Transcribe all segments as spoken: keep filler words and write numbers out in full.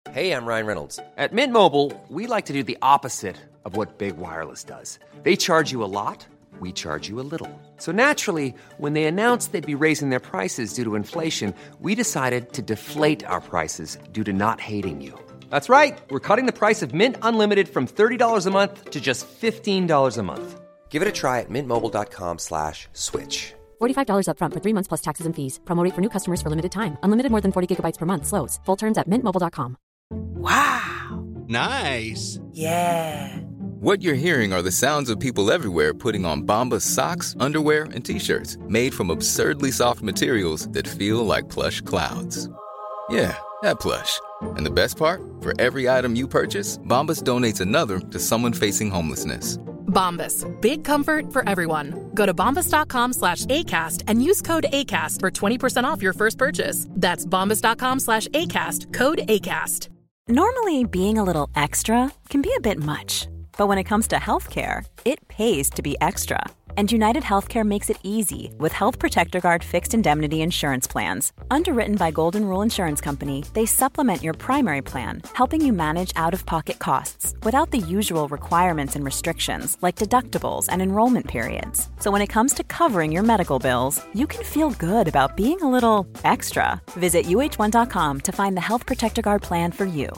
Hey, I'm Ryan Reynolds. At Mint Mobile, we like to do the opposite of what Big Wireless does. They charge you a lot, we charge you a little. So naturally, when they announced they'd be raising their prices due to inflation, we decided to deflate our prices due to not hating you. That's right. We're cutting the price of Mint Unlimited from thirty dollars a month to just fifteen dollars a month. Give it a try at mintmobile.com slash switch. forty-five dollars up front for three months plus taxes and fees. Promo rate for new customers for limited time. Unlimited more than forty gigabytes per month. Slows full terms at mint mobile dot com. Wow. Nice. Yeah. What you're hearing are the sounds of people everywhere putting on Bombas socks, underwear, and T-shirts made from absurdly soft materials that feel like plush clouds. Yeah, that plush. And the best part? For every item you purchase, Bombas donates another to someone facing homelessness. Bombas. Big comfort for everyone. Go to bombas.com slash ACAST and use code ACAST for twenty percent off your first purchase. That's bombas.com slash ACAST. Code ACAST. Normally, being a little extra can be a bit much. But when it comes to healthcare, it pays to be extra. And United Healthcare makes it easy with Health Protector Guard fixed indemnity insurance plans. Underwritten by Golden Rule Insurance Company, they supplement your primary plan, helping you manage out-of-pocket costs without the usual requirements and restrictions like deductibles and enrollment periods. So when it comes to covering your medical bills, you can feel good about being a little extra. Visit U H one dot com to find the Health Protector Guard plan for you.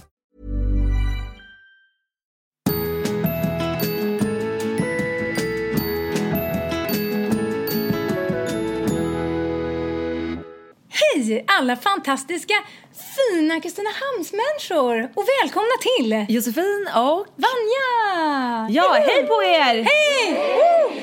Hej alla fantastiska, fina Kristinehamnsmänniskor och välkomna till Josefin och Vanja! Ja, Juhu! Hej på er! Hej!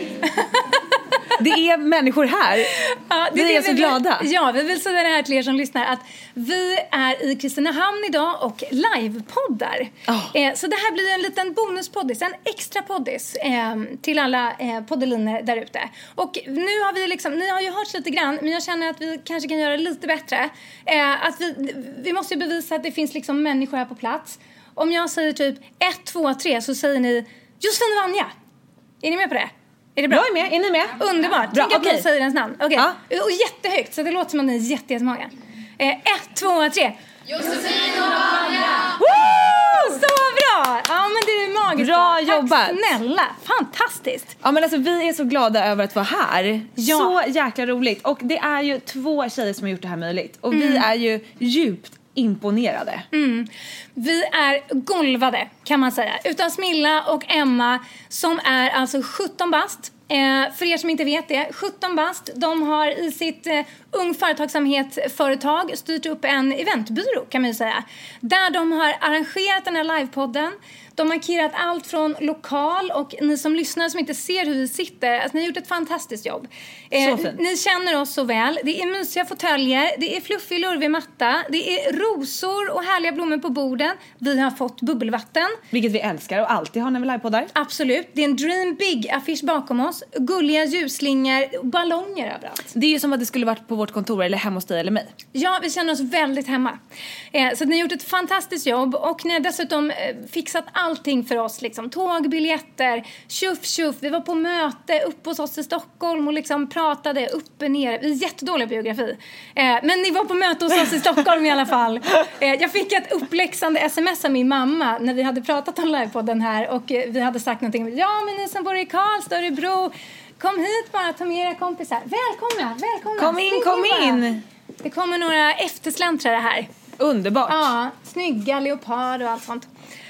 Det är människor här. Ja, det vi är så vi glada. Vill, ja, vi vill säga det här till er som lyssnar att vi är i Kristinehamn idag och livepoddar. Oh. Eh, så det här blir en liten bonuspoddis, en extra poddis eh, till alla eh, poddeliner där ute. Och nu har vi liksom, ni har ju hört lite grann, men jag känner att vi kanske kan göra det lite bättre. Eh, att vi, vi måste ju bevisa att det finns liksom människor här på plats. Om jag säger typ ett, två, tre så säger ni Josefin och Vanja. Är ni med på det? Är det bra? Jag är med, är ni med? Underbart, bra, tänk okay. att ni säger ens namn. Okay. Ja. Och jättehögt, så det låter som att ni är jätte, jättemånga. Eh, ett, två, tre. Josefin och Vanja! Woo! Så bra! Ja, men det är magiskt. Bra jobbat. Tack snälla, fantastiskt. Ja, men alltså vi är så glada över att vara här. Ja. Så jäkla roligt. Och det är ju två tjejer som har gjort det här möjligt. Och mm. vi är ju djupt imponerade. Mm. Vi är golvade kan man säga. Utan Smilla och Emma som är alltså sjutton bast. Eh, för er som inte vet det, sjutton bast, de har i sitt eh, ung företagsamhetsföretag styrt upp en eventbyrå kan man ju säga. Där de har arrangerat den här livepodden. De har markerat allt från lokal och ni som lyssnar som inte ser hur vi sitter, alltså ni har gjort ett fantastiskt jobb. Eh, ni känner oss så väl. Det är mysiga fåtöljer, det är fluffig lurvig matta, det är rosor och härliga blommor på borden. Vi har fått bubbelvatten. Vilket vi älskar och alltid har när vi livepoddar. Absolut. Det är en Dream Big-affisch bakom oss. Gulliga ljusslingor och ballonger överallt. Det är ju som att det skulle varit på vårt kontor eller hemma hos dig eller mig. Ja, vi känner oss väldigt hemma. Eh, så ni har gjort ett fantastiskt jobb och ni har dessutom eh, fixat allting för oss. Liksom. Tågbiljetter, tjuff tjuff. Vi var på möte uppe hos oss i Stockholm och liksom pratade upp och ner. Vi är jättedåliga på geografi. Eh, men ni var på möte hos oss i Stockholm i alla fall. Eh, jag fick ett uppläxande sms av min mamma när vi hade pratat om livepodden här och eh, vi hade sagt någonting. Ja, men ni som bor i Karlstad, Örebro, kom hit bara, ta med era kompisar. Välkomna, välkomna. Kom in, kom in. Det kommer några eftersläntrare här. Underbart. Ja, snygga leopard och allt sånt.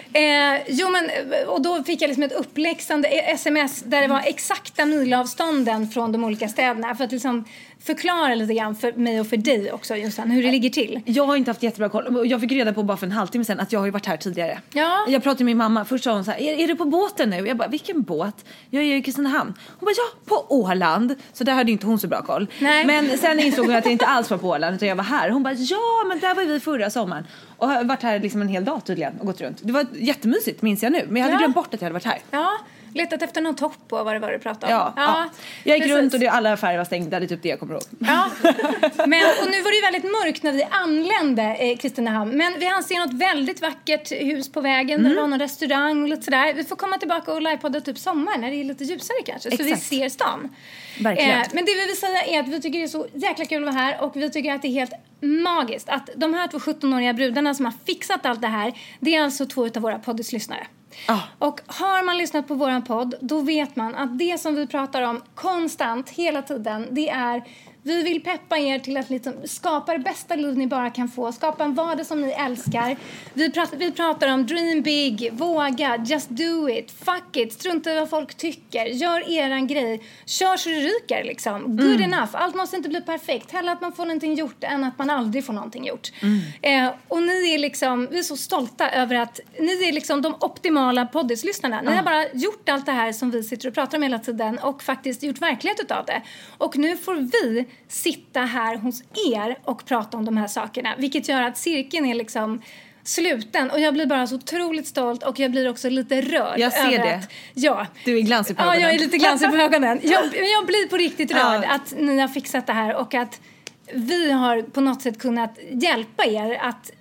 Eh, jo men, och då fick jag liksom ett uppläxande sms där det var exakta milavstånden från de olika städerna för att liksom förklara lite grann för mig och för dig också Jossan, hur det ligger till. Jag har inte haft jättebra koll. Jag fick reda på bara för en halvtimme sedan att jag har ju varit här tidigare. Ja. Jag pratade med min mamma. Först sa hon så här, är, är du på båten nu? Jag bara, vilken båt? Jag är ju i Kristinehamn. Hon bara, ja, på Åland. Så där hade inte hon så bra koll. Nej. Men sen insåg hon att jag inte alls var på Åland utan jag var här. Hon bara, ja, men där var vi förra sommaren. Och har varit här liksom en hel dag tydligen och gått runt. Det var jättemysigt, minns jag nu. Men jag hade ja. glömt bort att jag hade varit här. Ja, letat efter någon topp och vad det var du pratade om. Ja, ja. ja. Jag gick precis runt och det, alla affärer var stängda. Det är typ det jag kommer ihåg. Ja, men, och nu var det ju väldigt mörkt när vi anlände i Kristinehamn. Men vi hann se något väldigt vackert hus på vägen. Mm. Det var någon restaurang och lite sådär. Vi får komma tillbaka och livepodda typ sommar när det är lite ljusare kanske. Exakt. Så vi ser stan. Verkligen. Eh, men det vi vill säga är att vi tycker det är så jäkla kul att vara här. Och vi tycker att det är helt magiskt att de här två sjuttonåriga brudarna som har fixat allt det här, det är alltså två av våra poddlyssnare. Oh. Och har man lyssnat på våran podd, då vet man att det som vi pratar om konstant, hela tiden, det är... Vi vill peppa er till att liksom skapa det bästa liv ni bara kan få. Skapa en vardag som ni älskar. Vi pratar, vi pratar om dream big, våga, just do it, fuck it, strunta i vad folk tycker. Gör eran grej. Kör så det ryker liksom. Good mm. enough. Allt måste inte bli perfekt. Hellre att man får någonting gjort än att man aldrig får någonting gjort. Mm. Eh, och ni är liksom, vi är så stolta över att ni är liksom de optimala poddislyssnarna. Ni mm. har bara gjort allt det här som vi sitter och pratar om hela tiden och faktiskt gjort verklighet utav det. Och nu får vi sitta här hos er och prata om de här sakerna. Vilket gör att cirkeln är liksom sluten. Och jag blir bara så otroligt stolt. Och jag blir också lite rörd. Jag ser det. Att, ja. Du är glansig på ögonen. Ja, jag är lite glansig på ögonen. Jag, jag blir på riktigt rörd ja. att ni har fixat det här. Och att vi har på något sätt kunnat hjälpa er att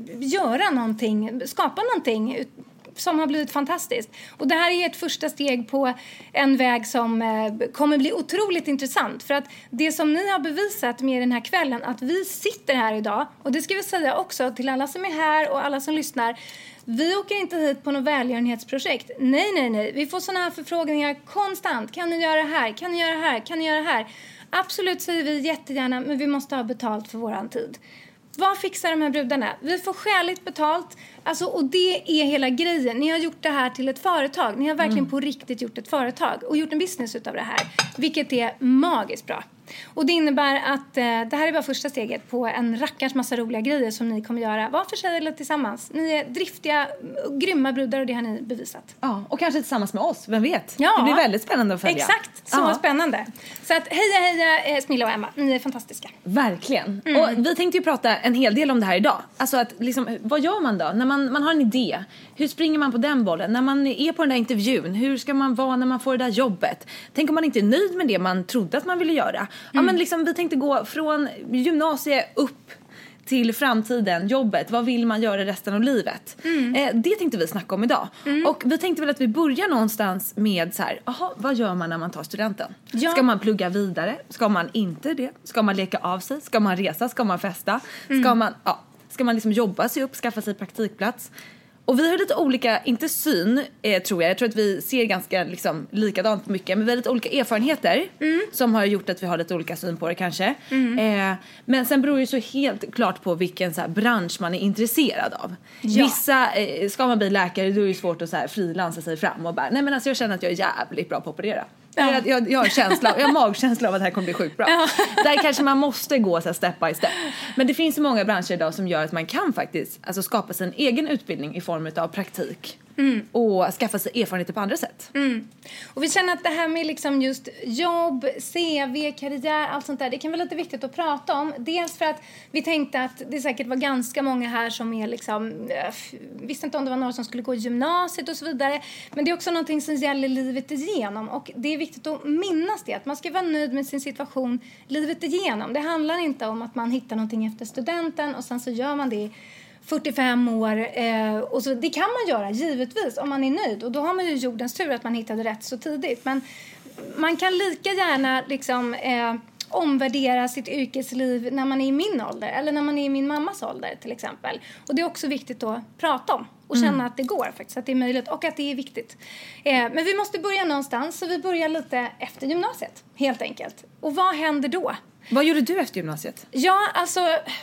göra någonting. Skapa någonting som har blivit fantastiskt. Och det här är ett första steg på en väg som eh, kommer bli otroligt intressant. För att det som ni har bevisat med den här kvällen, att vi sitter här idag, och det ska vi säga också till alla som är här och alla som lyssnar. Vi åker inte hit på något välgörenhetsprojekt. Nej, nej, nej. Vi får såna här förfrågningar konstant. Kan ni göra det här? Kan ni göra det här? Kan ni göra det här? Absolut, säger vi jättegärna, men vi måste ha betalt för våran tid. Vad fixar de här brudarna? Vi får skäligt betalt. Alltså, och det är hela grejen. Ni har gjort det här till ett företag. Ni har verkligen mm. på riktigt gjort ett företag. Och gjort en business utav det här. Vilket är magiskt bra. Och det innebär att eh, det här är bara första steget på en rackars massa roliga grejer som ni kommer göra. Var för sig eller tillsammans. Ni är driftiga, grymma brudar och det har ni bevisat. Ja, och kanske tillsammans med oss. Vem vet? Ja, det blir väldigt spännande att följa. Exakt, så ja. spännande. Så att heja, heja eh, Smilla och Emma. Ni är fantastiska. Verkligen. Mm. Och vi tänkte ju prata en hel del om det här idag. Alltså att liksom, vad gör man då? När man, man har en idé. Hur springer man på den bollen? När man är på den där intervjun. Hur ska man vara när man får det där jobbet? Tänk om man inte är nöjd med det man trodde att man ville göra. Mm. Ja, men liksom, vi tänkte gå från gymnasiet upp till framtiden, jobbet. Vad vill man göra resten av livet? Mm. Eh, det tänkte vi snacka om idag. Mm. Och vi tänkte väl att vi börjar någonstans med så här, aha, vad gör man när man tar studenten? Ja. Ska man plugga vidare? Ska man inte det? Ska man leka av sig? Ska man resa? Ska man festa? Mm. Ska man, ja, ska man liksom jobba sig upp, skaffa sig praktikplats? Och vi har lite olika, inte syn eh, tror jag. Jag tror att vi ser ganska liksom, likadant på mycket. Men vi har lite olika erfarenheter mm. som har gjort att vi har lite olika syn på det kanske. Mm. Eh, men sen beror det så helt klart på vilken så här, bransch man är intresserad av. Ja. Vissa, eh, ska man bli läkare, då är det svårt att så här, frilansa sig fram och bara, nej men alltså jag känner att jag är jävligt bra på att operera. Ja. Jag, jag, jag har känsla, jag har magkänsla av att det här kommer bli sjukt bra. Ja. Där kanske man måste gå så här, step by step. Men det finns så många branscher idag som gör att man kan faktiskt alltså, skapa sin egen utbildning i form av praktik. Mm. Och skaffa sig erfarenheter på andra sätt. Mm. Och vi känner att det här med liksom just jobb, C V, karriär, allt sånt där, det kan vara lite viktigt att prata om. Dels för att vi tänkte att det säkert var ganska många här som är liksom, äh, visste inte om det var några som skulle gå i gymnasiet och så vidare. Men det är också någonting som gäller livet igenom. Och det är viktigt att minnas det, att man ska vara nöjd med sin situation livet igenom. Det handlar inte om att man hittar någonting efter studenten och sen så gör man det fyrtiofem år eh, och så, det kan man göra givetvis om man är nöjd, och då har man ju jordens tur att man hittade rätt så tidigt, men man kan lika gärna liksom eh, omvärdera sitt yrkesliv när man är i min ålder eller när man är i min mammas ålder till exempel, och det är också viktigt att prata om och känna mm. att det går faktiskt, att det är möjligt och att det är viktigt. Eh, men vi måste börja någonstans, så vi börjar lite efter gymnasiet helt enkelt. Och vad händer då? Vad gjorde du efter gymnasiet? Ja, alltså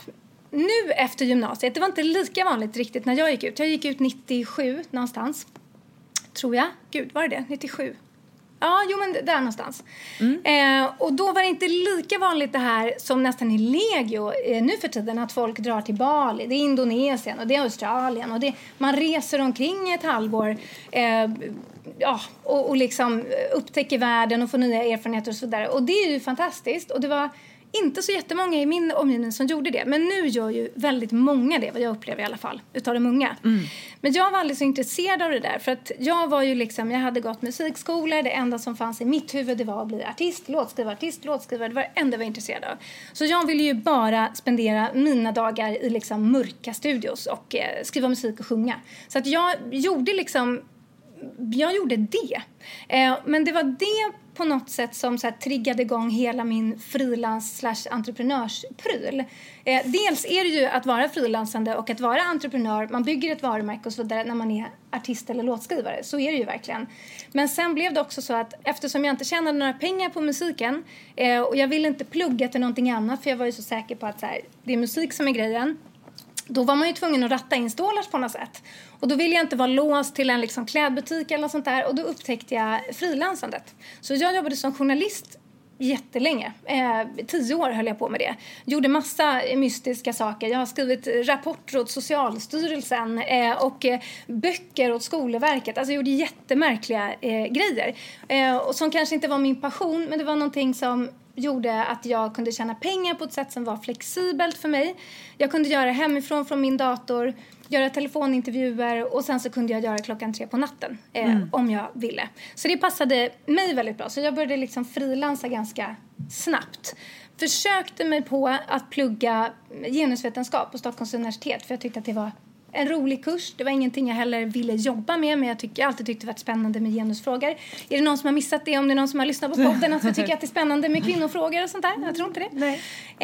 nu efter gymnasiet, det var inte lika vanligt riktigt när jag gick ut. Jag gick ut nittiosju någonstans, tror jag. Gud, var det det? nittiosju? Ja, jo men där någonstans. Mm. Eh, och då var det inte lika vanligt det här som nästan i legio eh, nu för tiden, att folk drar till Bali. Det är Indonesien och det är Australien. Och det, man reser omkring ett halvår eh, ja, och, och liksom upptäcker världen och får nya erfarenheter och så vidare. Och det är ju fantastiskt. Och det var inte så jättemånga i min omgivning som gjorde det. Men nu gör ju väldigt många det, vad jag upplever i alla fall, utav de unga. Mm. Men jag var aldrig så intresserad av det där. För att jag var ju liksom, jag hade gått musikskolor. Det enda som fanns i mitt huvud, det var att bli artist, låtskrivare, artist, låtskrivare. Det var det enda jag var intresserad av. Så jag ville ju bara spendera mina dagar i liksom mörka studios och eh, skriva musik och sjunga. Så att jag gjorde liksom, jag gjorde det. Eh, men det var det på något sätt som så här triggade igång hela min frilans slash entreprenörspryl. Eh, dels är det ju att vara frilansande och att vara entreprenör. Man bygger ett varumärke och så vidare när man är artist eller låtskrivare. Så är det ju verkligen. Men sen blev det också så att eftersom jag inte tjänade några pengar på musiken eh, och jag ville inte plugga till någonting annat för jag var ju så säker på att så här, det är musik som är grejen. Då var man ju tvungen att ratta in stålars på något sätt. Och då ville jag inte vara låst till en liksom klädbutik eller något sånt där. Och då upptäckte jag frilansandet. Så jag jobbade som journalist jättelänge. Eh, tio år höll jag på med det. Gjorde massa mystiska saker. Jag har skrivit rapporter åt Socialstyrelsen eh, och eh, böcker åt Skolverket. Alltså jag gjorde jättemärkliga eh, grejer. Eh, och som kanske inte var min passion, men det var någonting som gjorde att jag kunde tjäna pengar på ett sätt som var flexibelt för mig. Jag kunde göra hemifrån från min dator, göra telefonintervjuer och sen så kunde jag göra klockan tre på natten eh, mm. om jag ville. Så det passade mig väldigt bra. Så jag började liksom frilansa ganska snabbt. Försökte mig på att plugga genusvetenskap på Stockholms universitet för jag tyckte att det var en rolig kurs. Det var ingenting jag heller ville jobba med, men jag, tycker, jag alltid tyckte det var spännande med genusfrågor. Är det någon som har missat det? Om det är någon som har lyssnat på podden att jag tycker att det är spännande med kvinnofrågor och sånt där? Jag tror inte det. Nej.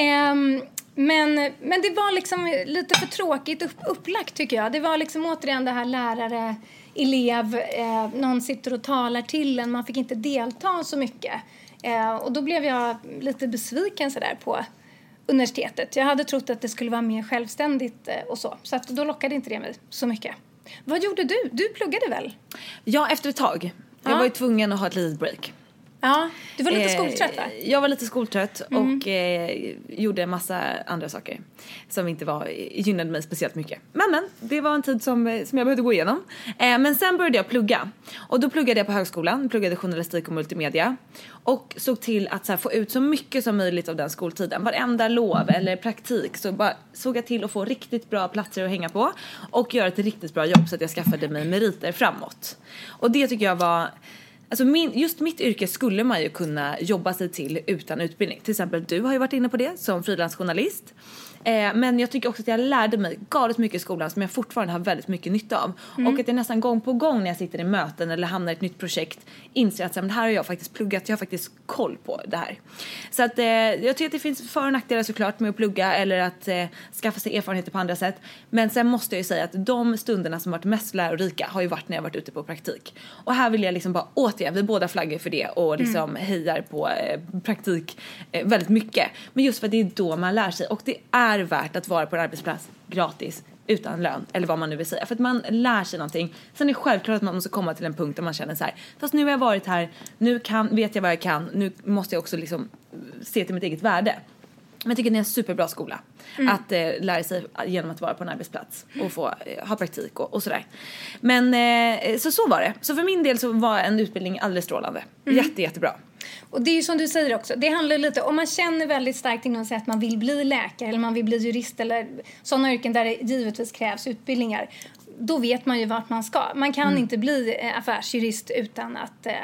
Um, men, men det var liksom lite för tråkigt upp, upplagt tycker jag. Det var liksom återigen det här lärare, elev, eh, någon sitter och talar till en. Man fick inte delta så mycket. Eh, och då blev jag lite besviken sådär på universitetet. Jag hade trott att det skulle vara mer självständigt och så. Så att då lockade inte det mig så mycket. Vad gjorde du? Du pluggade väl? Ja, efter ett tag. Jag ja. var ju tvungen att ha ett litet break. Ja, du var lite skoltrött va? Jag var lite skoltrött Mm. och eh, gjorde en massa andra saker som inte var, gynnade mig speciellt mycket. Men, men det var en tid som, som jag behövde gå igenom. Eh, men sen började jag plugga. Och då pluggade jag på högskolan, pluggade journalistik och multimedia. Och såg till att så här, få ut så mycket som möjligt av den skoltiden. Varenda lov eller praktik så bara såg jag till att få riktigt bra platser att hänga på. Och göra ett riktigt bra jobb så att jag skaffade mig meriter framåt. Och det tycker jag var... Alltså min, just mitt yrke skulle man ju kunna jobba sig till utan utbildning. Till exempel du har ju varit inne på det som frilansjournalist. Eh, men jag tycker också att jag lärde mig galet mycket i skolan som jag fortfarande har väldigt mycket nytta av. Mm. Och att jag nästan gång på gång när jag sitter i möten eller hamnar i ett nytt projekt inser att så här, det här har jag faktiskt pluggat. Jag har faktiskt koll på det här. Så att eh, jag tycker att det finns för- och nackdelar såklart med att plugga eller att eh, skaffa sig erfarenheter på andra sätt. Men sen måste jag ju säga att de stunderna som varit mest lärorika har ju varit när jag varit ute på praktik. Och här vill jag liksom bara återigen, vi båda flaggar för det och liksom mm. hejar på eh, praktik eh, väldigt mycket. Men just för att det är då man lär sig och det är är värt att vara på en arbetsplats gratis utan lön eller vad man nu vill säga för att man lär sig någonting. Sen är det självklart att man måste komma till en punkt där man känner så här, fast nu har jag varit här, nu kan, vet jag vad jag kan, nu måste jag också liksom se till mitt eget värde. Men jag tycker det är en superbra skola mm. att eh, lära sig genom att vara på en arbetsplats och få eh, ha praktik och, och sådär. Men eh, så så var det. Så för min del så var en utbildning alldeles strålande. Mm. Jätte, jättebra. Och det är ju som du säger också, det handlar lite om man känner väldigt starkt inom sig att man vill bli läkare eller man vill bli jurist eller sådana yrken där det givetvis krävs utbildningar. Då vet man ju vart man ska. Man kan mm. inte bli affärsjurist utan att eh,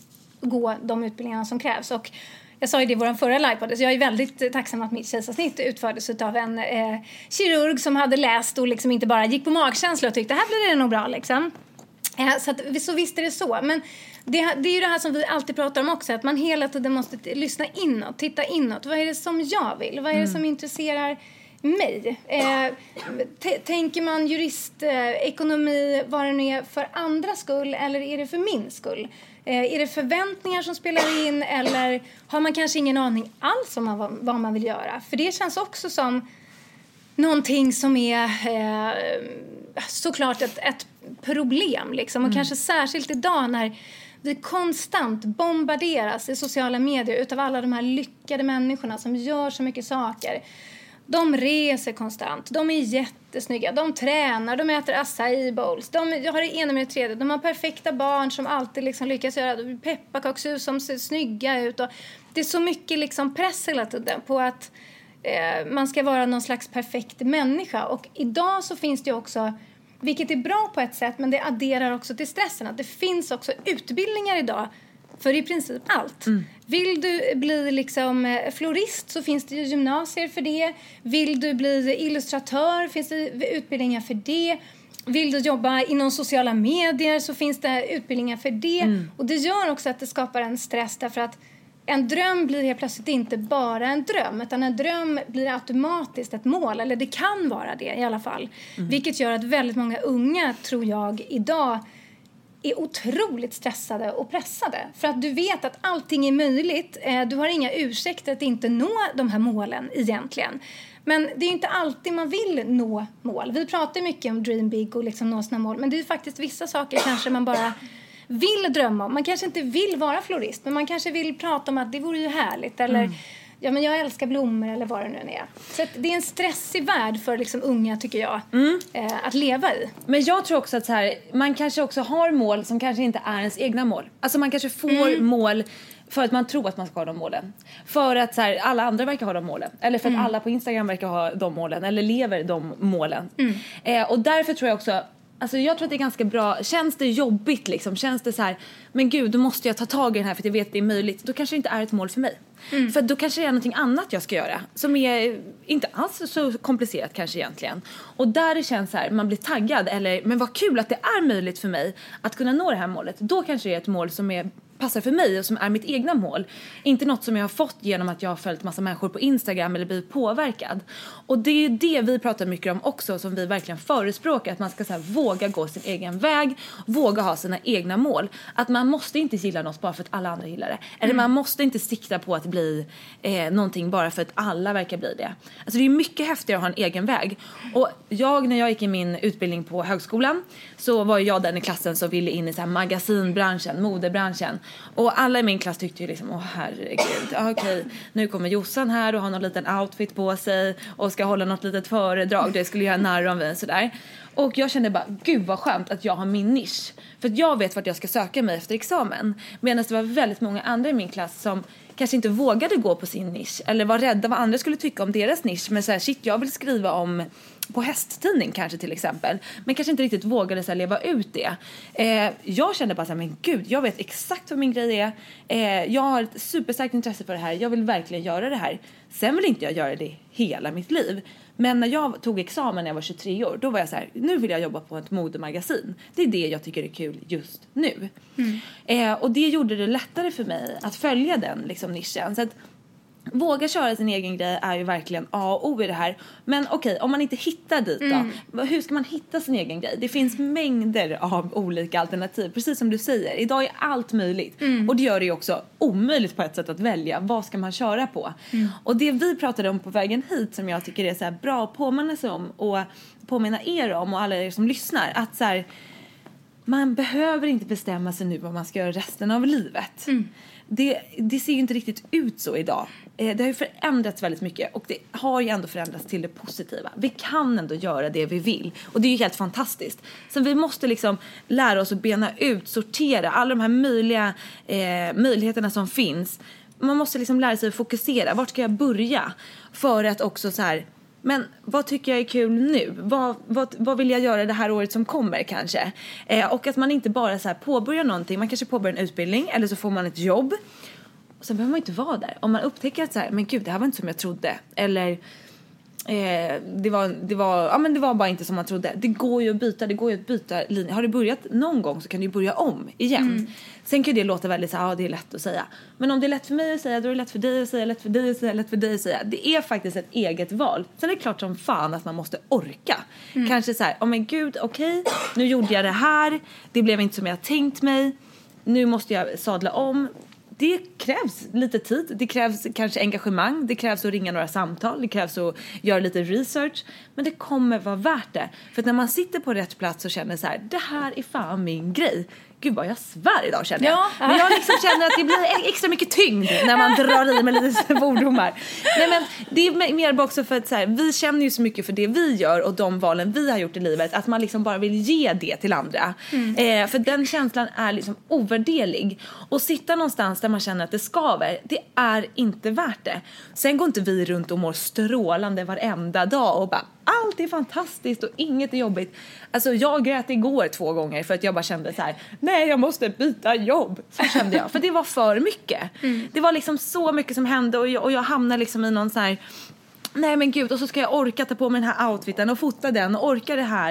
gå de utbildningarna som krävs. Och jag sa ju det i vår förra livepodd, så jag är väldigt tacksam att mitt kejsarsnitt utfördes av en eh, kirurg som hade läst och liksom inte bara gick på magkänsla och tyckte här blir det nog bra liksom. Eh, så, att, så visst är det så, men det, det är ju det här som vi alltid pratar om också, att man hela tiden måste t- lyssna inåt, titta inåt. Vad är det som jag vill? Vad är det mm. som intresserar mig? Eh, t- tänker man jurist, eh, ekonomi, vad det nu är för andra skull eller är det för min skull? Eh, är det förväntningar som spelar in eller har man kanske ingen aning alls om man, vad man vill göra? För det känns också som någonting som är eh, såklart ett, ett problem liksom. Och mm. kanske särskilt idag när vi konstant bombarderas i sociala medier utav alla de här lyckade människorna som gör så mycket saker. De reser konstant, de är jättesnygga, de tränar, de äter acai bowls, de har det ena med det tredje, de har perfekta barn som alltid liksom lyckas göra pepparkakshus som ser snygga ut. Och det är så mycket liksom press hela tiden på att eh, man ska vara någon slags perfekt människa. Och idag så finns det ju också, vilket är bra på ett sätt, men det adderar också till stressen. Att det finns också utbildningar idag för i princip allt. Mm. Vill du bli liksom florist så finns det ju gymnasier för det. Vill du bli illustratör finns det utbildningar för det. vill du jobba inom sociala medier så finns det utbildningar för det. Mm. Och det gör också att det skapar en stress därför att en dröm blir helt plötsligt inte bara en dröm utan en dröm blir automatiskt ett mål. Eller det kan vara det i alla fall. Mm. Vilket gör att väldigt många unga, tror jag, idag är otroligt stressade och pressade. För att du vet att allting är möjligt. Du har inga ursäkter att inte nå de här målen egentligen. Men det är inte alltid man vill nå mål. Vi pratar mycket om dream big och liksom nå sina mål. Men det är faktiskt vissa saker kanske man bara vill drömma om. Man kanske inte vill vara florist. Men man kanske vill prata om att det vore ju härligt. Eller mm. ja, men jag älskar blommor eller vad det nu är. Så att det är en stressig värld för liksom unga, tycker jag, mm. eh, att leva i. Men jag tror också att så här, man kanske också har mål som kanske inte är ens egna mål. Alltså man kanske får mm. mål för att man tror att man ska ha de målen. För att så här, alla andra verkar ha de målen. Eller för att mm. alla på Instagram verkar ha de målen. Eller lever de målen. Mm. Eh, och därför tror jag också... Alltså jag tror att det är ganska bra. Känns det jobbigt liksom? Känns det så här, men gud, då måste jag ta tag i den här för att jag vet att det är möjligt. Då kanske det inte är ett mål för mig. Mm. För då kanske det är någonting annat jag ska göra. Som är inte alls så komplicerat kanske egentligen. Och där det känns så här, man blir taggad. Eller, men vad kul att det är möjligt för mig att kunna nå det här målet. Då kanske det är ett mål som är... passar för mig och som är mitt egna mål. Inte något som jag har fått genom att jag har följt massa människor på Instagram eller blivit påverkad. Och det är det vi pratar mycket om också, som vi verkligen förespråkar. Att man ska så här, våga gå sin egen väg, våga ha sina egna mål. Att man måste inte gilla något bara för att alla andra gillar det. Eller mm. man måste inte sikta på att bli eh, någonting bara för att alla verkar bli det. Alltså det är mycket häftigare att ha en egen väg. Och jag, när jag gick i min utbildning på högskolan, så var jag den i klassen som ville in i så här magasinbranschen, modebranschen. Och alla i min klass tyckte ju liksom, åh herregud, okej, okay, nu kommer Jossan här och har någon liten outfit på sig och ska hålla något litet föredrag, det skulle göra narr om vi sådär. Och jag kände bara, gud vad skönt att jag har min nisch. För att jag vet vart jag ska söka mig efter examen. Medan det var väldigt många andra i min klass som kanske inte vågade gå på sin nisch. Eller var rädda vad andra skulle tycka om deras nisch. Men så här, shit, jag vill skriva om... på hästtidning kanske till exempel. Men kanske inte riktigt vågade så här, leva ut det. Eh, jag kände bara så här, men gud, jag vet exakt vad min grej är. Eh, jag har ett superstarkt intresse för det här. Jag vill verkligen göra det här. Sen vill inte jag göra det hela mitt liv. Men när jag tog examen när jag var tjugotre år, då var jag så här, nu vill jag jobba på ett modemagasin. Det är det jag tycker är kul just nu. Mm. Eh, och det gjorde det lättare för mig att följa den liksom, nischen. Så att våga köra sin egen grej är ju verkligen A och O i det här. Men okej, okay, om man inte hittar dit då. Mm. Hur ska man hitta sin egen grej? Det finns mängder av olika alternativ. Precis som du säger. Idag är allt möjligt. Mm. Och det gör det ju också omöjligt på ett sätt att välja. Vad ska man köra på? Mm. Och det vi pratade om på vägen hit, som jag tycker är så här bra att påminna sig om. Och påminna er om och alla er som lyssnar. Att så här, man behöver inte bestämma sig nu vad man ska göra resten av livet. Mm. Det, det ser ju inte riktigt ut så idag. Det har ju förändrats väldigt mycket. Och det har ju ändå förändrats till det positiva. Vi kan ändå göra det vi vill. Och det är ju helt fantastiskt. Så vi måste liksom lära oss att bena ut, sortera alla de här möjliga eh, möjligheterna som finns. Man måste liksom lära sig att fokusera. Vart ska jag börja? För att också så här... Men vad tycker jag är kul nu? Vad, vad, vad vill jag göra det här året som kommer kanske? Eh, och att man inte bara så här påbörjar någonting. Man kanske påbörjar en utbildning eller så får man ett jobb. Och sen behöver man inte vara där. Om man upptäcker att så här, men gud, det här var inte som jag trodde. Eller eh, det, var, det, var, ja, men det var bara inte som man trodde. Det går ju att byta, det går ju att byta linje. Har det börjat någon gång så kan du börja om igen. Mm. Sen kan det låta väldigt så här, ja, det är lätt att säga. Men om det är lätt för mig att säga, då är det lätt för dig att säga, lätt för dig att säga, lätt för dig att säga. Det är faktiskt ett eget val. Sen är det klart som fan att man måste orka. Mm. Kanske så här, oh men gud, okej, okay, nu gjorde jag det här. Det blev inte som jag tänkt mig. Nu måste jag sadla om. Det krävs lite tid. Det krävs kanske engagemang. Det krävs att ringa några samtal. Det krävs att göra lite research. Men det kommer vara värt det. För att när man sitter på rätt plats och känner så här, det här är fan min grej. Gud vad jag svär idag känner jag. Ja. Men jag liksom känner att det blir extra mycket tyngd när man drar i med lite fördomar. Nej men det är mer bara också för att så här, vi känner ju så mycket för det vi gör och de valen vi har gjort i livet. Att man liksom bara vill ge det till andra. Mm. Eh, för den känslan är liksom ovärderlig. Och sitta någonstans där man känner att det skaver, det är inte värt det. Sen går inte vi runt och mår strålande varenda dag och bara, allt är fantastiskt och inget är jobbigt. Alltså jag grät igår två gånger för att jag bara kände så här, nej jag måste byta jobb. Så kände jag, för det var för mycket. Mm. Det var liksom så mycket som hände och jag, och jag hamnade liksom i någon så här, nej men gud, och så ska jag orka ta på mig den här outfiten och fota den och orka det här.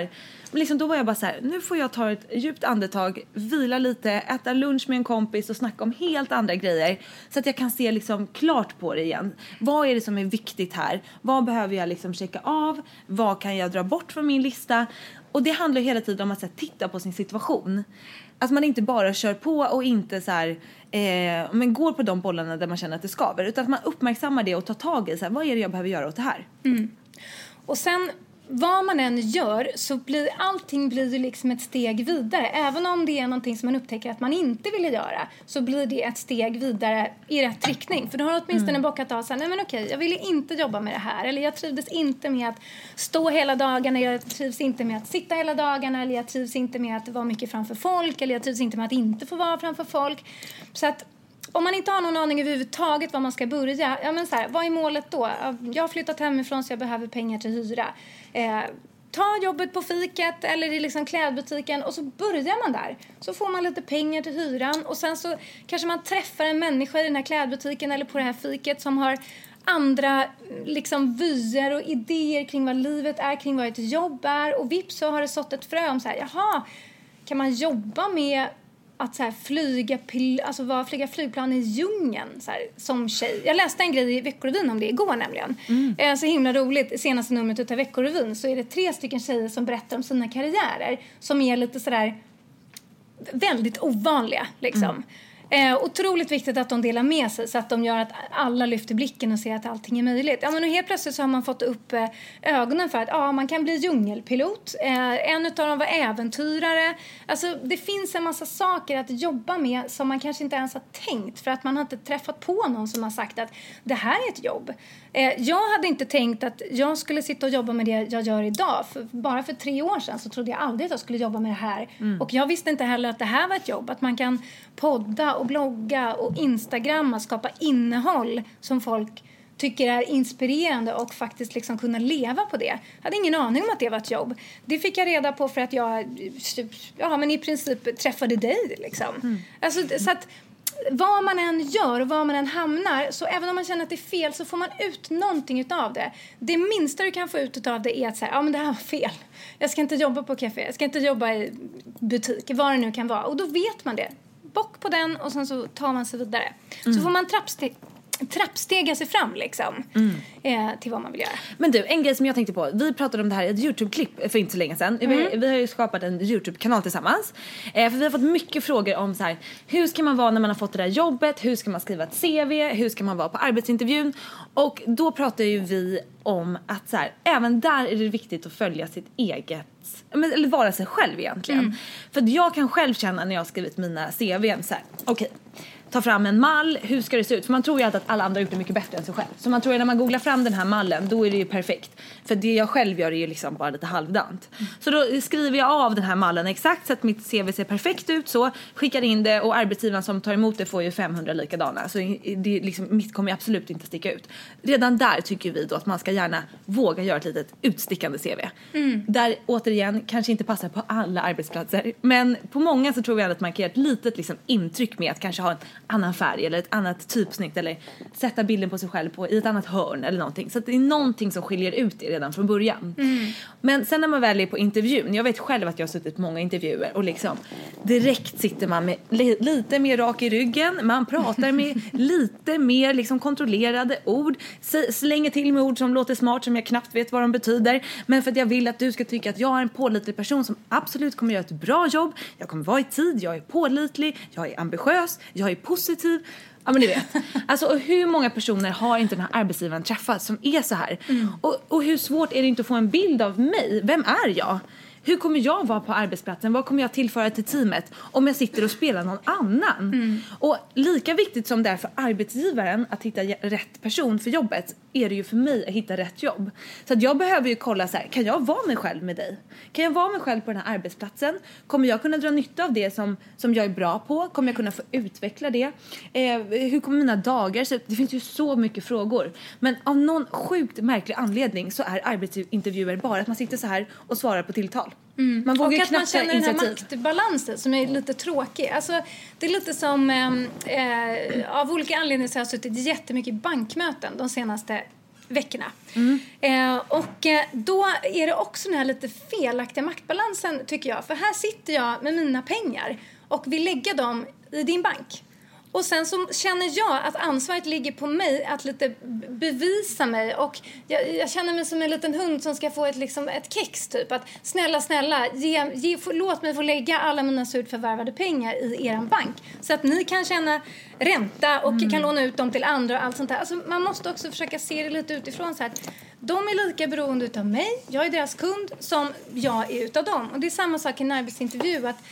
Men liksom då var jag bara så här, nu får jag ta ett djupt andetag, vila lite, äta lunch med en kompis och snacka om helt andra grejer. Så att jag kan se liksom klart på det igen. Vad är det som är viktigt här? Vad behöver jag liksom checka av? Vad kan jag dra bort från min lista? Och det handlar hela tiden om att så här, titta på sin situation. Att man inte bara kör på och inte så här, eh, men går på de bollarna där man känner att det skaver. Utan att man uppmärksammar det och tar tag i så här, vad är det jag behöver göra åt det här? Mm. Och sen vad man än gör så blir allting blir ju liksom ett steg vidare. Även om det är någonting som man upptäcker att man inte vill göra så blir det ett steg vidare i rätt riktning. För då har åtminstone mm. bockat av sig, nej men okej, jag ville inte jobba med det här. Eller jag trivdes inte med att stå hela dagarna, jag trivs inte med att sitta hela dagarna. Eller jag trivs inte med att vara mycket framför folk. Eller jag trivs inte med att inte få vara framför folk. Så att om man inte har någon aning överhuvudtaget var man ska börja, ja men så här, vad är målet då? Jag har flyttat hemifrån så jag behöver pengar till hyra. Eh, ta jobbet på fiket eller i liksom klädbutiken och så börjar man där. Så får man lite pengar till hyran och sen så kanske man träffar en människa i den här klädbutiken eller på det här fiket som har andra liksom vyer och idéer kring vad livet är, kring vad ett jobb är. Och vips så har det sått ett frö om så här, jaha, kan man jobba med att så här flyga, pil- alltså vara, flyga flygplan i djungeln så här, som tjej. Jag läste en grej i Veckorevyn om det igår nämligen. Mm. Eh, så himla roligt. I senaste numret utav Veckorevyn så är det tre stycken tjejer som berättar om sina karriärer som är lite sådär väldigt ovanliga liksom. Mm. Eh, otroligt viktigt att de delar med sig så att de gör att alla lyfter blicken och ser att allting är möjligt. Ja, men nu helt plötsligt så har man fått upp eh, ögonen för att ja, man kan bli djungelpilot. Eh, en utav dem var äventyrare. Alltså det finns en massa saker att jobba med som man kanske inte ens har tänkt för att man har inte träffat på någon som har sagt att det här är ett jobb. Eh, jag hade inte tänkt att jag skulle sitta och jobba med det jag gör idag. För, bara för tre år sedan så trodde jag aldrig att jag skulle jobba med det här. Mm. Och jag visste inte heller att det här var ett jobb. Att man kan podda och blogga och instagramma, skapa innehåll som folk tycker är inspirerande och faktiskt liksom kunna leva på det. Jag hade ingen aning om att det var ett jobb. Det fick jag reda på för att jag ja, men i princip träffade dig liksom. Mm. Alltså, så att vad man än gör och var man än hamnar, så även om man känner att det är fel så får man ut någonting utav det. Det minsta du kan få ut utav det är att säga, ja men det här var fel. Jag ska inte jobba på café, jag ska inte jobba i butik, vad det nu kan vara. Och då vet man det. Bock på den och sen så tar man sig vidare. Mm. Så får man trappsteg, trappstega sig fram liksom. Mm. Eh, till vad man vill göra. Men du, en grej som jag tänkte på. Vi pratade om det här i ett YouTube-klipp för inte så länge sedan. Mm. Vi, vi har ju skapat en YouTube-kanal tillsammans. Eh, för vi har fått mycket frågor om så här, hur ska man vara när man har fått det där jobbet? Hur ska man skriva ett C V? Hur ska man vara på arbetsintervjun? Och då pratar ju vi om att så här, även där är det viktigt att följa sitt eget, eller vara sig själv egentligen. Mm. För jag kan själv känna när jag har skrivit mina C V:n så här, okej, okay, ta fram en mall, hur ska det se ut? För man tror ju alltid att alla andra har gjort det mycket bättre än sig själv. Så man tror ju när man googlar fram den här mallen, då är det ju perfekt. För det jag själv gör är ju liksom bara lite halvdant. Mm. Så då skriver jag av den här mallen exakt så att mitt C V ser perfekt ut, så skickar in det och arbetsgivaren som tar emot det får ju femhundra likadana. Så det liksom, mitt kommer absolut inte sticka ut. Redan där tycker vi då att man ska gärna våga göra ett litet utstickande C V. Mm. Där återigen kanske inte passar på alla arbetsplatser, men på många så tror jag att man kan göra ett litet liksom intryck med att kanske ha en annan färg eller ett annat typsnitt eller sätta bilden på sig själv på, i ett annat hörn eller någonting. Så att det är någonting som skiljer ut det redan från början. Mm. Men sen när man väl är på intervjun, jag vet själv att jag har suttit på många intervjuer och liksom direkt sitter man med li- lite mer rak i ryggen, man pratar med lite mer liksom kontrollerade ord, S- slänger till med ord som låter smart som jag knappt vet vad de betyder, men för att jag vill att du ska tycka att jag är en pålitlig person som absolut kommer göra ett bra jobb, jag kommer vara i tid, jag är pålitlig, jag är ambitiös, jag är positiv. Ja, men ni vet. Alltså, och hur många personer har inte den här arbetsgivaren träffat som är så här? Mm. Och, och hur svårt är det inte att få en bild av mig? Vem är jag? Hur kommer jag vara på arbetsplatsen? Vad kommer jag tillföra till teamet om jag sitter och spelar någon annan? Mm. Och lika viktigt som det är för arbetsgivaren att hitta rätt person för jobbet är det ju för mig att hitta rätt jobb. Så att jag behöver ju kolla så här, kan jag vara mig själv med dig? Kan jag vara mig själv på den här arbetsplatsen? Kommer jag kunna dra nytta av det som, som jag är bra på? Kommer jag kunna få utveckla det? Eh, hur kommer mina dagar se ut? Det finns ju så mycket frågor. Men av någon sjukt märklig anledning så är arbetsintervjuer bara att man sitter så här och svarar på tilltal. Mm. Man vågar och att man känner initiativ. Den här maktbalansen som är lite tråkig. Alltså, det är lite som eh, av olika anledningar så har jag suttit jättemycket bankmöten de senaste veckorna. Mm. Eh, och eh, då är det också den här lite felaktiga maktbalansen tycker jag. För här sitter jag med mina pengar och vill lägga dem i din bank. Och sen så känner jag att ansvaret ligger på mig att lite bevisa mig. Och jag, jag känner mig som en liten hund som ska få ett, liksom, ett kex typ. Att snälla, snälla, ge, ge, få, låt mig få lägga alla mina surt förvärvade pengar i er bank. Så att ni kan tjäna ränta och mm. kan låna ut dem till andra och allt sånt där. Alltså, man måste också försöka se det lite utifrån så här. De är lika beroende utav mig, jag är deras kund, som jag är utav dem. Och det är samma sak i en arbetsintervju att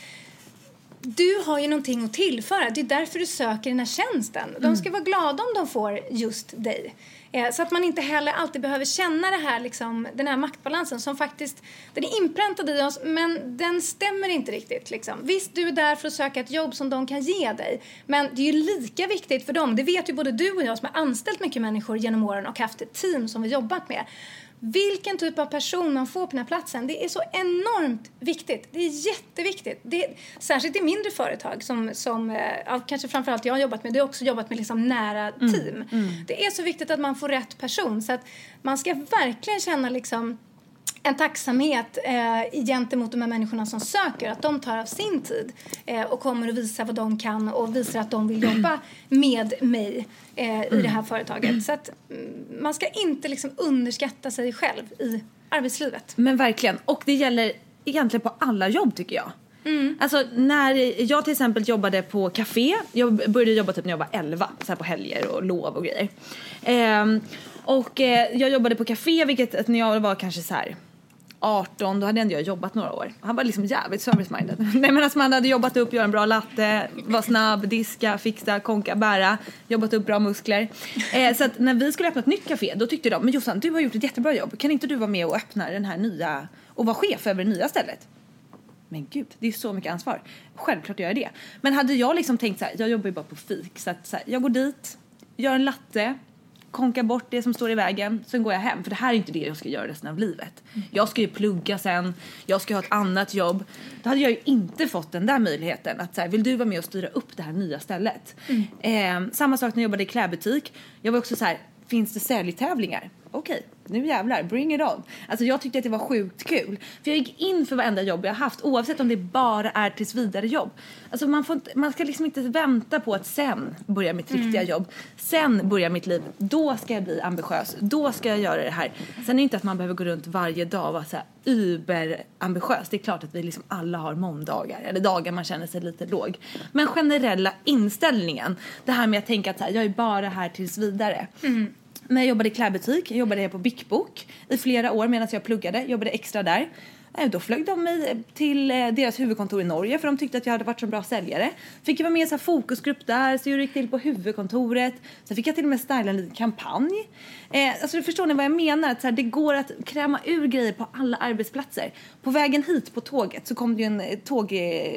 du har ju någonting att tillföra. Det är därför du söker den här tjänsten. De ska vara glada om de får just dig. Eh, så att man inte heller alltid behöver känna det här, liksom, den här maktbalansen som faktiskt, den är inpräntad i oss, men den stämmer inte riktigt. Liksom. Visst, du är där för att söka ett jobb som de kan ge dig. Men det är ju lika viktigt för dem. Det vet ju både du och jag som har anställt mycket människor genom åren och haft ett team som vi jobbat med. Vilken typ av person man får på den här platsen, det är så enormt viktigt. Det är jätteviktigt. Det är, särskilt i mindre företag som, som eh, kanske framförallt jag har jobbat med. Det har också jobbat med liksom nära team. Mm, mm. Det är så viktigt att man får rätt person. Så att man ska verkligen känna liksom en tacksamhet eh, gentemot de här människorna som söker. Att de tar av sin tid eh, och kommer att visa vad de kan och visar att de vill jobba med mig eh, i det här företaget. Så att mm, man ska inte liksom underskatta sig själv i arbetslivet. Men verkligen. Och det gäller egentligen på alla jobb tycker jag. Mm. Alltså när jag till exempel jobbade på café. Jag började jobba typ när jag var elva. Så här på helger och lov och grejer. Ehm, och eh, jag jobbade på café, vilket när jag var kanske så här arton, då hade ändå jag jobbat några år. Han var liksom jävligt service-minded. Nej, men alltså man hade jobbat upp, göra en bra latte, var snabb, diska, fixa, konka, bära, jobbat upp bra muskler. Eh, så att när vi skulle öppna ett nytt café, då tyckte de, men Jossan, du har gjort ett jättebra jobb. Kan inte du vara med och öppna den här nya, och vara chef över det nya stället? Men gud, det är så mycket ansvar. Självklart gör jag det. Men hade jag liksom tänkt så här, jag jobbar ju bara på fik, så att så här, jag går dit, gör en latte, konka bort det som står i vägen, sen går jag hem. För det här är inte det jag ska göra resten av livet. Jag ska ju plugga sen, jag ska ha ett annat jobb. Då hade jag ju inte fått den där möjligheten. Att så här, vill du vara med och styra upp det här nya stället? Mm. Eh, samma sak när jag jobbade i klädbutik. Jag var också så här, finns det säljtävlingar? Okej, nu jävlar, bring it on. Alltså jag tyckte att det var sjukt kul. För jag gick in för varenda jobb jag har haft, oavsett om det bara är tills vidare jobb. Alltså man, får, man ska liksom inte vänta på att sen börja mitt mm. riktiga jobb. Sen börjar mitt liv. Då ska jag bli ambitiös. Då ska jag göra det här. Sen är det inte att man behöver gå runt varje dag och vara så här uberambitiös. Det är klart att vi liksom alla har måndagar. Eller dagar man känner sig lite låg. Men generella inställningen. Det här med att tänka att så här, jag är bara här tills vidare. Mm. När jag jobbade i klädbutik, jag jobbade på Bickbook i flera år medan jag pluggade, jobbade extra där. Då flög de mig till deras huvudkontor i Norge för de tyckte att jag hade varit så bra säljare. Fick jag vara med i en så här fokusgrupp där, så jag gick till på huvudkontoret. Så fick jag till och med styla en liten kampanj. Eh, alltså förstår ni vad jag menar? Att så här, det går att kräma ur grejer på alla arbetsplatser. På vägen hit på tåget så kom det ju en tåg...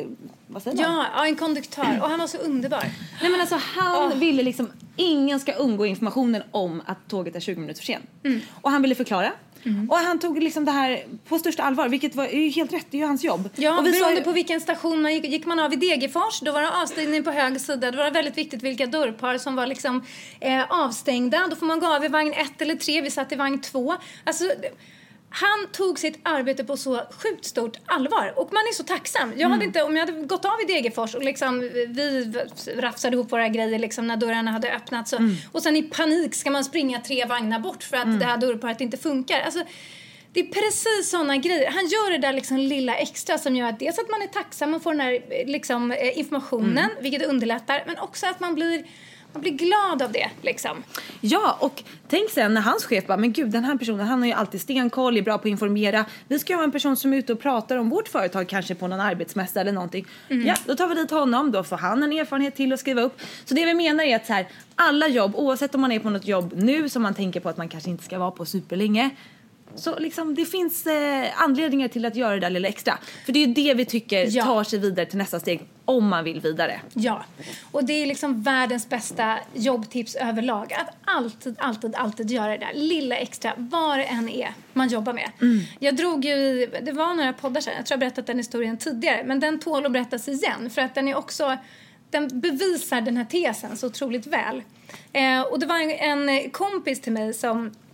Vad säger man? Ja, ja, en konduktör. Och han var så underbar. Nej, men alltså han oh. ville liksom... Ingen ska undgå informationen om att tåget är tjugo minuter för sen. Mm. Och han ville förklara. Mm. Och han tog liksom det här på största allvar, vilket var ju helt rätt, det är ju hans jobb. Ja, och vi beroende sa... på vilken station man gick, gick man av i Degerfors, då var det avstängning på höger sida. Det var väldigt viktigt vilka dörrpar som var liksom eh, avstängda. Då får man gå av i vagn ett eller tre, vi satt i vagn två. Alltså... Han tog sitt arbete på så sjukt stort allvar. Och man är så tacksam. Jag hade mm. inte, om jag hade gått av i Degerfors och liksom, vi rafsade ihop våra grejer liksom, när dörrarna hade öppnat. Så, mm. Och sen i panik ska man springa tre vagnar bort för att mm. det här dörrparet inte funkar. Alltså, det är precis sådana grejer. Han gör det där liksom lilla extra som gör att dels att man är tacksam och får den här liksom, informationen, mm. vilket underlättar. Men också att man blir... Man blir glad av det, liksom. Ja, och tänk sen när hans chef bara, men gud, den här personen, han har ju alltid stenkoll, är bra på att informera. Vi ska ha en person som är ute och pratar om vårt företag, kanske på någon arbetsmässa eller någonting. Mm. Ja, då tar vi dit honom, då får han en erfarenhet till att skriva upp. Så det vi menar är att så här, alla jobb, oavsett om man är på något jobb nu som man tänker på att man kanske inte ska vara på superlänge, så liksom, det finns eh, anledningar till att göra det där lilla extra. För det är ju det vi tycker ja. tar sig vidare till nästa steg om man vill vidare. Ja, och det är liksom världens bästa jobbtips överlag. Att alltid, alltid, alltid göra det där lilla extra, vad det än är man jobbar med. Mm. Jag drog ju, det var några poddar sedan, jag tror jag berättat den historien tidigare. Men den tål att berättas igen, för att den är också... Den bevisar den här tesen så otroligt väl. Eh, och det var en, en kompis till mig som...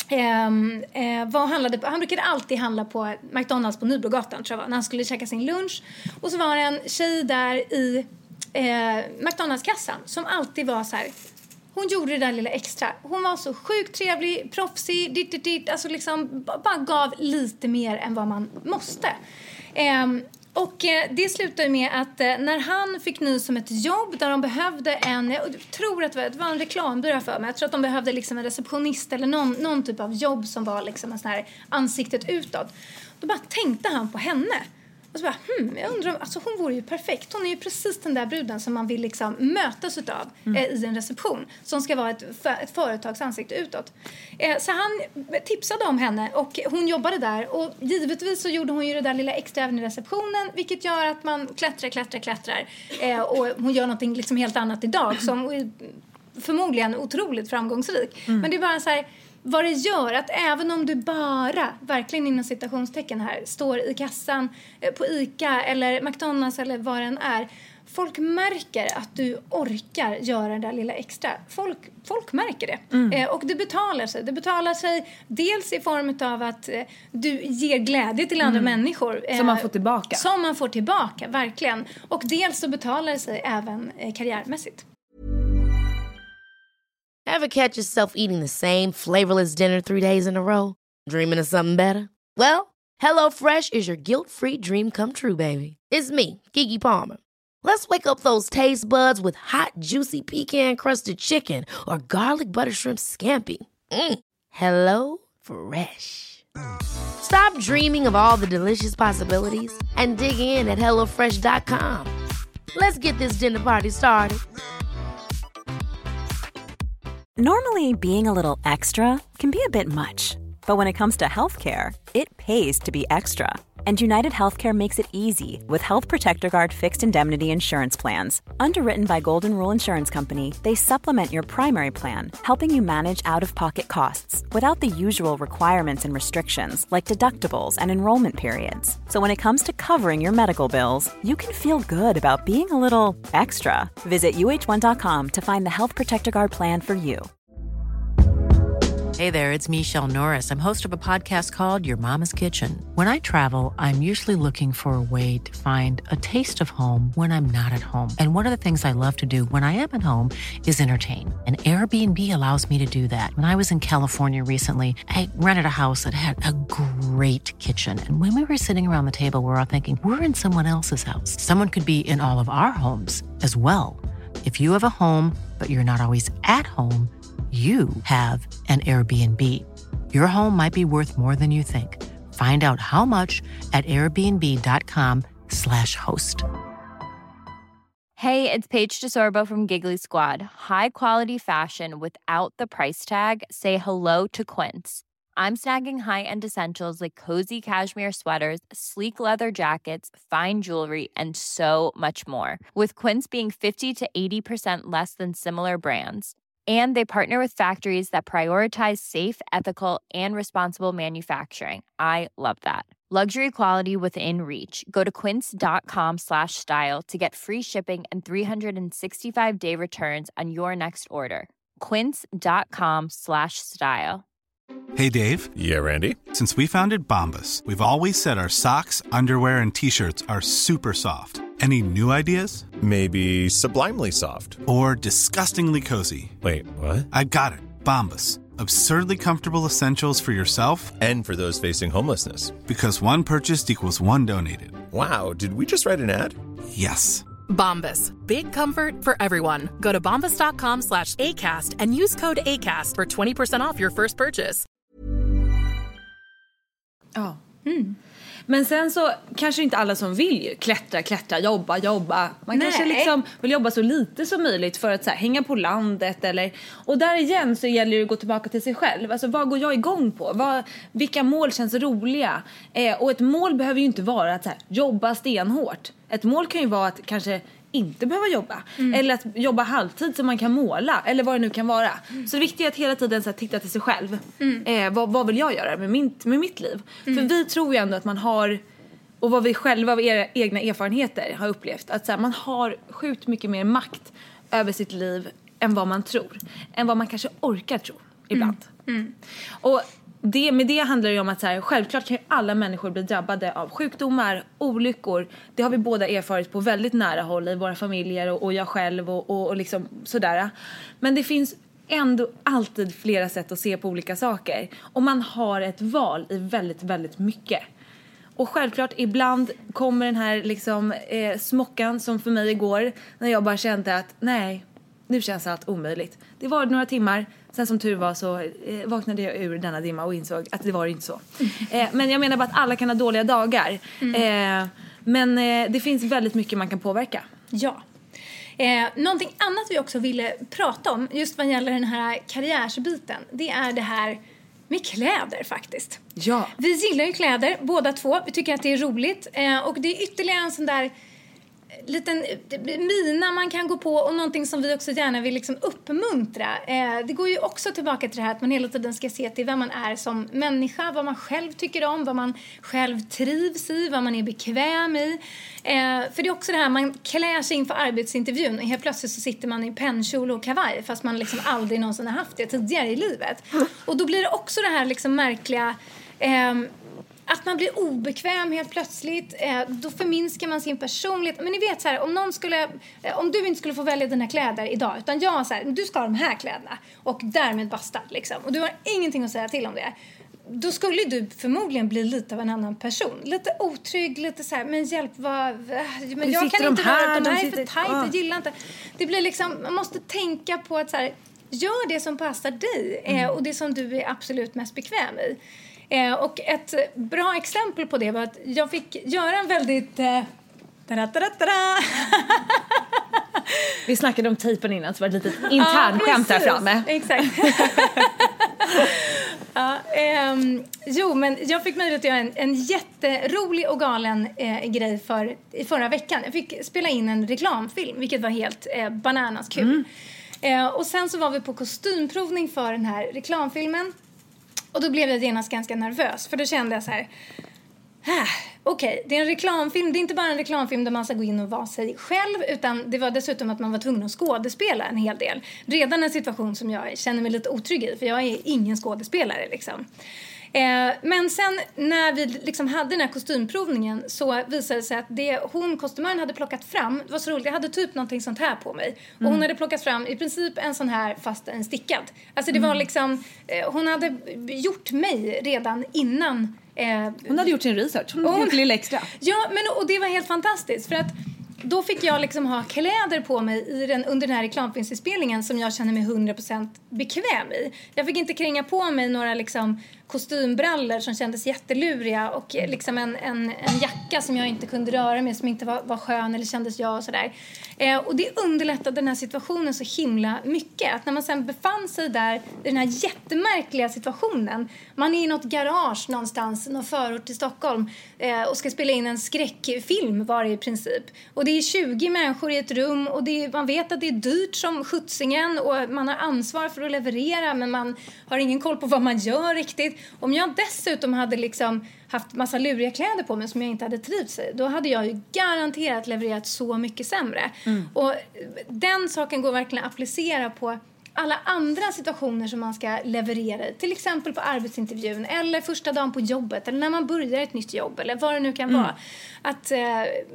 Eh, eh, vad handlade på, han brukade alltid handla på McDonalds på Nybrogatan, tror jag var, när han skulle käka sin lunch. Och så var det en tjej där i eh, McDonalds-kassan som alltid var så här. Hon gjorde det där lilla extra. Hon var så sjukt trevlig, proffsig, dit, dit, dit. Alltså liksom bara gav lite mer än vad man måste. Eh, Och eh, det slutade med att eh, när han fick ny som ett jobb där de behövde en, jag tror att det var, det var en reklambyrå för mig. Jag tror att de behövde liksom en receptionist eller någon, någon typ av jobb som var liksom en sån här ansiktet utåt. Då bara tänkte han på henne. Och så bara, hmm, jag undrar, alltså hon vore ju perfekt. Hon är ju precis den där bruden som man vill liksom mötas utav mm. eh, i en reception. Som ska vara ett, för, ett företags ansikte utåt. Eh, så han tipsade om henne och hon jobbade där. Och givetvis så gjorde hon ju det där lilla extra även i receptionen. Vilket gör att man klättrar, klättrar, klättrar. Eh, och hon gör någonting liksom helt annat idag som är förmodligen otroligt framgångsrik. Mm. Men det är bara så här... Vad det gör att även om du bara, verkligen inom citationstecken här, står i kassan på ICA eller McDonalds eller vad den är. Folk märker att du orkar göra det där lilla extra. Folk, folk märker det. Mm. Eh, och det betalar sig. Det betalar sig dels i form av att eh, du ger glädje till andra mm. människor. Eh, som man får tillbaka. Som man får tillbaka, verkligen. Och dels så betalar det sig även eh, karriärmässigt. Ever catch yourself eating the same flavorless dinner three days in a row? Dreaming of something better? Well, HelloFresh is your guilt-free dream come true, baby. It's me, Keke Palmer. Let's wake up those taste buds with hot, juicy pecan-crusted chicken or garlic butter shrimp scampi. Mm. Hello Fresh. Stop dreaming of all the delicious possibilities and dig in at hello fresh dot com. Let's get this dinner party started. Normally, being a little extra can be a bit much, but when it comes to healthcare, it pays to be extra. And United Healthcare makes it easy with Health Protector Guard fixed indemnity insurance plans. Underwritten by Golden Rule Insurance Company, they supplement your primary plan, helping you manage out-of-pocket costs without the usual requirements and restrictions like deductibles and enrollment periods. So when it comes to covering your medical bills, you can feel good about being a little extra. Visit U H one dot com to find the Health Protector Guard plan for you. Hey there, it's Michelle Norris. I'm host of a podcast called Your Mama's Kitchen. When I travel, I'm usually looking for a way to find a taste of home when I'm not at home. And one of the things I love to do when I am at home is entertain. And Airbnb allows me to do that. When I was in California recently, I rented a house that had a great kitchen. And when we were sitting around the table, we were all thinking, we're in someone else's house. Someone could be in all of our homes as well. If you have a home, but you're not always at home, you have an Airbnb. Your home might be worth more than you think. Find out how much at airbnb.com slash host. Hey, it's Paige DeSorbo from Giggly Squad. High quality fashion without the price tag. Say hello to Quince. I'm snagging high-end essentials like cozy cashmere sweaters, sleek leather jackets, fine jewelry, and so much more. With Quince being fifty to eighty percent less than similar brands. And they partner with factories that prioritize safe, ethical, and responsible manufacturing. I love that. Luxury quality within reach. Go to quince.com slash style to get free shipping and three sixty-five day returns on your next order. Quince.com slash style. Hey, Dave. Yeah, Randy. Since we founded Bombas, we've always said our socks, underwear, and T-shirts are super soft. Any new ideas? Maybe sublimely soft. Or disgustingly cozy. Wait, what? I got it. Bombas. Absurdly comfortable essentials for yourself and for those facing homelessness. Because one purchased equals one donated. Wow, did we just write an ad? Yes. Bombas. Big comfort for everyone. Go to bombas.com slash ACAST and use code ACAST for twenty percent off your first purchase. Ja. Mm. Men sen så kanske inte alla som vill ju klättra, klättra, jobba, jobba. Man Nej. kanske liksom vill jobba så lite som möjligt för att så här, hänga på landet eller... Och där igen så gäller det att gå tillbaka till sig själv. Alltså vad går jag igång på? Vad, vilka mål känns roliga? Eh, och ett mål behöver ju inte vara att så här, jobba stenhårt. Ett mål kan ju vara att kanske inte behöva jobba. Mm. Eller att jobba halvtid så man kan måla. Eller vad det nu kan vara. Mm. Så det viktiga är att hela tiden så här, titta till sig själv. Mm. Eh, vad, vad vill jag göra med, min, med mitt liv? Mm. För vi tror ju ändå att man har... Och vad vi själva av era egna erfarenheter har upplevt. Att så här, man har sjukt mycket mer makt över sitt liv än vad man tror. Än vad man kanske orkar tro ibland. Mm. Mm. Och det, med det handlar det om att så här, självklart kan alla människor bli drabbade av sjukdomar, olyckor. Det har vi båda erfarit på väldigt nära håll i våra familjer och, och jag själv och, och, och liksom sådär. Men det finns ändå alltid flera sätt att se på olika saker. Och man har ett val i väldigt, väldigt mycket. Och självklart, ibland kommer den här liksom, eh, smockan som för mig igår. När jag bara kände att nej, nu känns allt omöjligt. Det var några timmar. Sen som tur var så eh, vaknade jag ur denna dimma och insåg att det var inte så. Eh, men jag menar bara att alla kan ha dåliga dagar. Mm. Eh, men eh, det finns väldigt mycket man kan påverka. Ja. Eh, någonting annat vi också ville prata om just vad gäller den här karriärsbiten, det är det här med kläder faktiskt. Ja. Vi gillar ju kläder, båda två. Vi tycker att det är roligt. Eh, och det är ytterligare en sån där liten mina man kan gå på och någonting som vi också gärna vill liksom uppmuntra. Eh, det går ju också tillbaka till det här att man hela tiden ska se till vem man är som människa, vad man själv tycker om, vad man själv trivs i, vad man är bekväm i. Eh, för det är också det här, man klär sig inför arbetsintervjun och helt plötsligt så sitter man i pennkjol och kavaj fast man liksom aldrig någonsin har haft det tidigare i livet. Och då blir det också det här liksom märkliga... Eh, Att man blir obekväm helt plötsligt, eh, då förminskar man sin personlighet. Men ni vet så här, om någon skulle, eh, om du inte skulle få välja dina kläder idag, utan jag så här, du ska ha de här kläderna och därmed basta liksom. Och du har ingenting att säga till om det. Då skulle du förmodligen bli lite av en annan person. Lite otrygg, lite så här, men hjälp, vad... Men jag kan inte här, röra, de här är sitter, för tajt, ah. jag gillar inte. Det blir liksom, man måste tänka på att så här, gör det som passar dig eh, Mm. och det som du är absolut mest bekväm i. Eh, och ett bra exempel på det var att jag fick göra en väldigt... Eh, Vi snackade om tejpen innan, så var det ett litet internskämt här framme. Exakt. ja, ehm, jo, men jag fick möjlighet att göra en, en jätterolig och galen eh, grej för, i förra veckan. Jag fick spela in en reklamfilm, vilket var helt eh, bananas kul. Mm. Eh, och sen så var vi på kostymprovning för den här reklamfilmen. Och då blev jag genast ganska nervös. För då kände jag så här... Ah, Okej, okay, det är en reklamfilm. Det är inte bara en reklamfilm där man ska gå in och vara sig själv. Utan det var dessutom att man var tvungen att skådespela en hel del. Redan en situation som jag känner mig lite otrygg i. För jag är ingen skådespelare liksom. Eh, men sen när vi liksom hade den här kostymprovningen så visade det sig att det hon, kostymören, hade plockat fram, det var så roligt, jag hade typ någonting sånt här på mig. Och hon hade plockat fram i princip en sån här fast en stickad. Alltså det var liksom, eh, hon hade gjort mig redan innan. Eh, hon hade gjort sin research, hon hade gjort lilla extra. Ja, men och det var helt fantastiskt för att då fick jag liksom ha kläder på mig i den, under den här reklamfilmsinspelningen som jag känner mig hundra procent bekväm i. Jag fick inte kränga på mig några liksom kostymbrallor som kändes jätteluriga och liksom en, en, en jacka som jag inte kunde röra med, som inte var, var skön eller kändes jag och sådär. Eh, och det underlättade den här situationen så himla mycket. Att när man sen befann sig där i den här jättemärkliga situationen, man är i något garage någonstans, någon förort till Stockholm eh, och ska spela in en skräckfilm var det i princip. Och det är tjugo människor i ett rum och det är, man vet att det är dyrt som skjutsingen och man har ansvar för att leverera men man har ingen koll på vad man gör riktigt. Om jag dessutom hade liksom haft massa luriga kläder på mig som jag inte hade trivts i, då hade jag ju garanterat levererat så mycket sämre. Mm. Och den saken går verkligen att applicera på alla andra situationer som man ska leverera i. Till exempel på arbetsintervjun eller första dagen på jobbet eller när man börjar ett nytt jobb eller vad det nu kan mm. vara. Att eh,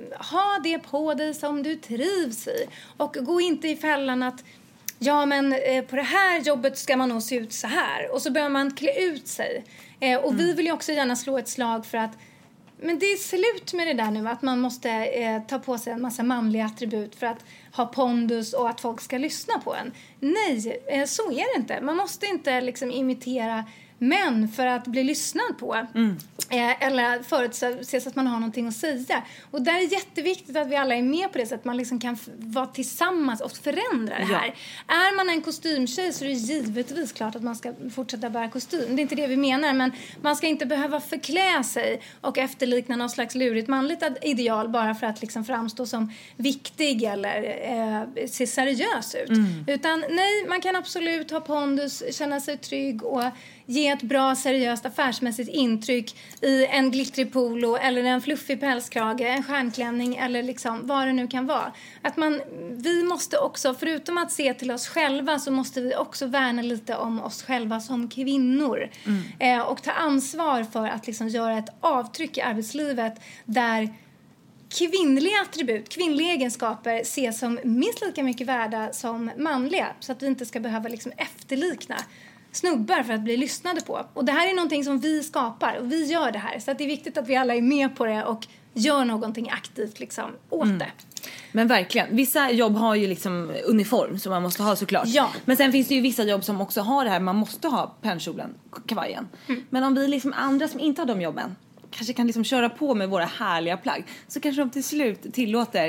ha det på dig som du trivs i och gå inte i fällan att ja, men eh, på det här jobbet ska man nog se ut så här. Och så börjar man klä ut sig. Eh, och mm. vi vill ju också gärna slå ett slag för att men det är slut med det där nu. Att man måste eh, ta på sig en massa manliga attribut för att ha pondus och att folk ska lyssna på en. Nej, eh, så är det inte. Man måste inte liksom imitera män för att bli lyssnad på. Mm. Eh, eller förutses att man har någonting att säga. Och där är jätteviktigt att vi alla är med på det så att man liksom kan f- vara tillsammans och förändra det här. Ja. Är man en kostymtjej så är det givetvis klart att man ska fortsätta bära kostym. Det är inte det vi menar, men man ska inte behöva förklä sig och efterlikna någon slags lurigt manligt ideal bara för att liksom framstå som viktig eller eh, se seriös ut. Mm. Utan nej, man kan absolut ha pondus, känna sig trygg och ge ett bra, seriöst, affärsmässigt intryck i en glittrig polo eller en fluffig pälskrage, en stjärnklänning eller liksom vad det nu kan vara. Att man, vi måste också, förutom att se till oss själva, så måste vi också värna lite om oss själva som kvinnor. Mm. Eh, och ta ansvar för att liksom göra ett avtryck i arbetslivet där kvinnliga attribut, kvinnliga egenskaper ses som minst lika mycket värda som manliga. Så att vi inte ska behöva liksom efterlikna snubbar för att bli lyssnade på. Och det här är någonting som vi skapar och vi gör det här. Så att det är viktigt att vi alla är med på det och gör någonting aktivt liksom åt mm. det. Men verkligen, vissa jobb har ju liksom uniform som man måste ha såklart. Ja. Men sen finns det ju vissa jobb som också har det här, man måste ha pennkjolen, kavajen. Mm. Men om vi liksom andra som inte har de jobben kanske kan liksom köra på med våra härliga plagg, så kanske de till slut tillåter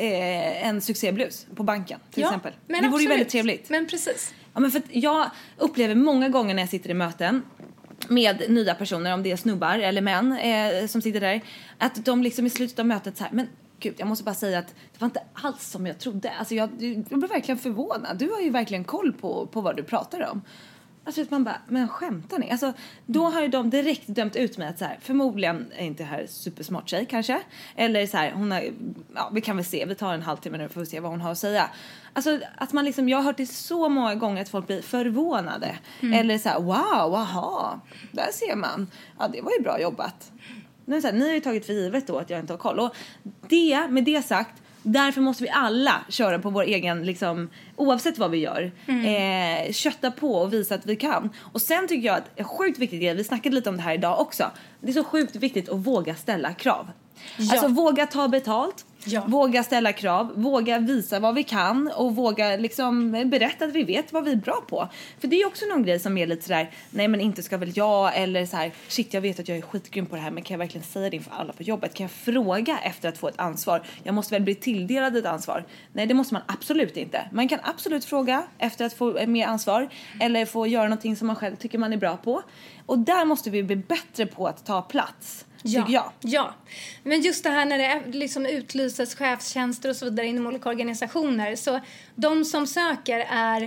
eh, en succéblus på banken till ja, exempel. Men det vore absolut. ju väldigt trevligt. Men precis. Ja, men för att jag upplever många gånger när jag sitter i möten med nya personer, om det är snubbar eller män eh, som sitter där, att de liksom i slutet av mötet så här, men gud, jag måste bara säga att det var inte alls som jag trodde. Alltså jag, jag blev verkligen förvånad. Du har ju verkligen koll på, på vad du pratar om. Alltså man bara, men skämtar ni? Alltså då har ju de direkt dömt ut mig att så här, förmodligen är inte här supersmart tjej kanske. Eller så här, hon har, ja vi kan väl se, vi tar en halvtimme nu för att se vad hon har att säga. Alltså att man liksom, jag har hört det så många gånger att folk blir förvånade. Mm. Eller så här, wow, aha, där ser man. Ja, det var ju bra jobbat. Nu är det så här, ni har ju tagit för givet då att jag inte har koll. Och det, med det sagt, därför måste vi alla köra på vår egen, liksom, oavsett vad vi gör. Mm. Eh, kötta på och visa att vi kan. Och sen tycker jag att en sjukt viktig grej, vi snackade lite om det här idag också. Det är så sjukt viktigt att våga ställa krav. Ja. Alltså våga ta betalt. Ja. Våga ställa krav, våga visa vad vi kan och våga liksom berätta att vi vet vad vi är bra på. För det är också någon grej som är lite sådär, nej men inte ska väl jag, eller så här, shit jag vet att jag är skitgrym på det här, men kan jag verkligen säga det inför alla på jobbet? Kan jag fråga efter att få ett ansvar? Jag måste väl bli tilldelad ett ansvar? Nej, det måste man absolut inte. Man kan absolut fråga efter att få mer ansvar eller få göra någonting som man själv tycker man är bra på. Och där måste vi bli bättre på att ta plats. Ja, jag. ja, men just det här när det liksom utlyses chefstjänster och så vidare inom olika organisationer, så de som söker är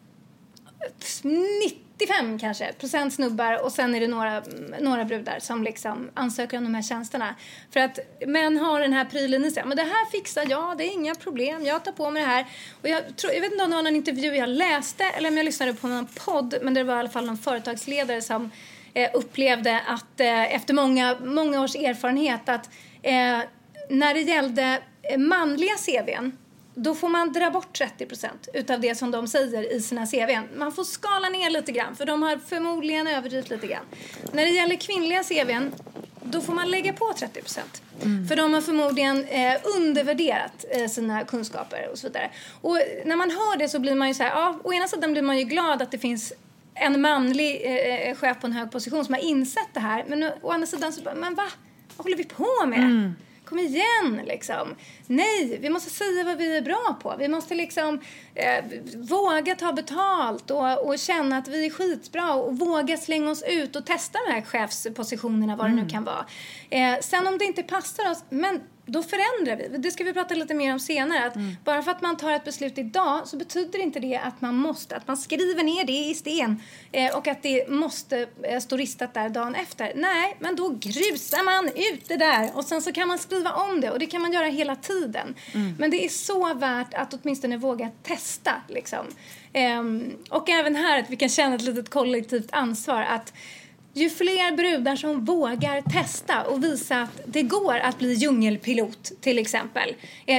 nittiofem kanske procent snubbar och sen är det några, några brudar som liksom ansöker om de här tjänsterna. För att män har den här prylen i sig, men det här fixar jag, det är inga problem, jag tar på mig det här. Och jag, tror, jag vet inte om det var någon intervju jag läste eller om jag lyssnade på någon podd, men det var i alla fall någon företagsledare som upplevde att eh, efter många, många års erfarenhet att eh, när det gällde manliga C V:n, då får man dra bort trettio procent utav det som de säger i sina C V:n. Man får skala ner lite grann, för de har förmodligen överdrivit lite grann. När det gäller kvinnliga C V:n, då får man lägga på trettio procent. Mm. För de har förmodligen eh, undervärderat eh, sina kunskaper och så vidare. Och när man hör det så blir man ju så här, ja, å ena sidan blir man ju glad att det finns en manlig eh, chef på en hög position som har insett det här. Men å andra sidan så bara, men va? Vad håller vi på med? Mm. Kom igen liksom. Nej, vi måste säga vad vi är bra på. Vi måste liksom eh, våga ta betalt och, och känna att vi är skitbra och våga slänga oss ut och testa de här chefspositionerna, vad mm. det nu kan vara. Eh, sen om det inte passar oss, men då förändrar vi. Det ska vi prata lite mer om senare. Att mm. bara för att man tar ett beslut idag så betyder inte det att man måste, att man skriver ner det i sten eh, och att det måste eh, stå ristat där dagen efter. Nej, men då grusar man ut det där och sen så kan man skriva om det och det kan man göra hela tiden. Mm. Men det är så värt att åtminstone våga testa liksom. Eh, och även här att vi kan känna ett litet kollektivt ansvar att ju fler brudar som vågar testa och visa att det går att bli djungelpilot till exempel.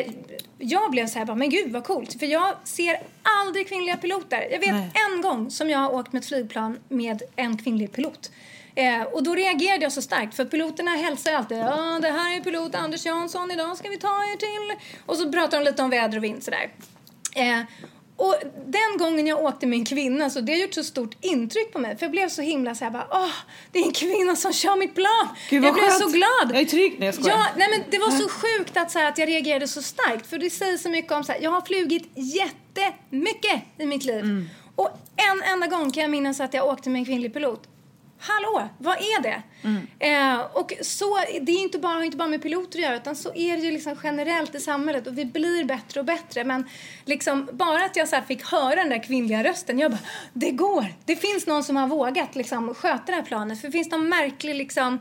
Jag blev så här, men gud vad coolt. För jag ser aldrig kvinnliga piloter. Jag vet Nej. en gång som jag har åkt med ett flygplan med en kvinnlig pilot. Eh, och då reagerade jag så starkt. För piloterna hälsar alltid, ja det här är pilot Anders Jansson, idag ska vi ta er till. Och så pratar de lite om väder och vind sådär. Eh, Och den gången jag åkte med en kvinna så det har gjort så stort intryck på mig. För jag blev så himla så här bara, åh, det är en kvinna som kör mitt plan. Gud, jag blev skönt. så glad. Jag är trygg när jag skojar. Ja, nej men det var så sjukt att, så här, att jag reagerade så starkt. För det säger så mycket om så här, jag har flugit jättemycket i mitt liv. Mm. Och en enda gång kan jag minnas att jag åkte med en kvinnlig pilot. hallå, vad är det? Mm. Eh, och så, det är inte bara, inte bara med piloter att göra, utan så är det ju liksom generellt i samhället, och vi blir bättre och bättre. Men liksom, bara att jag så här fick höra den där kvinnliga rösten, jag bara, det går. Det finns någon som har vågat liksom sköta det här planet. För det finns någon märklig liksom,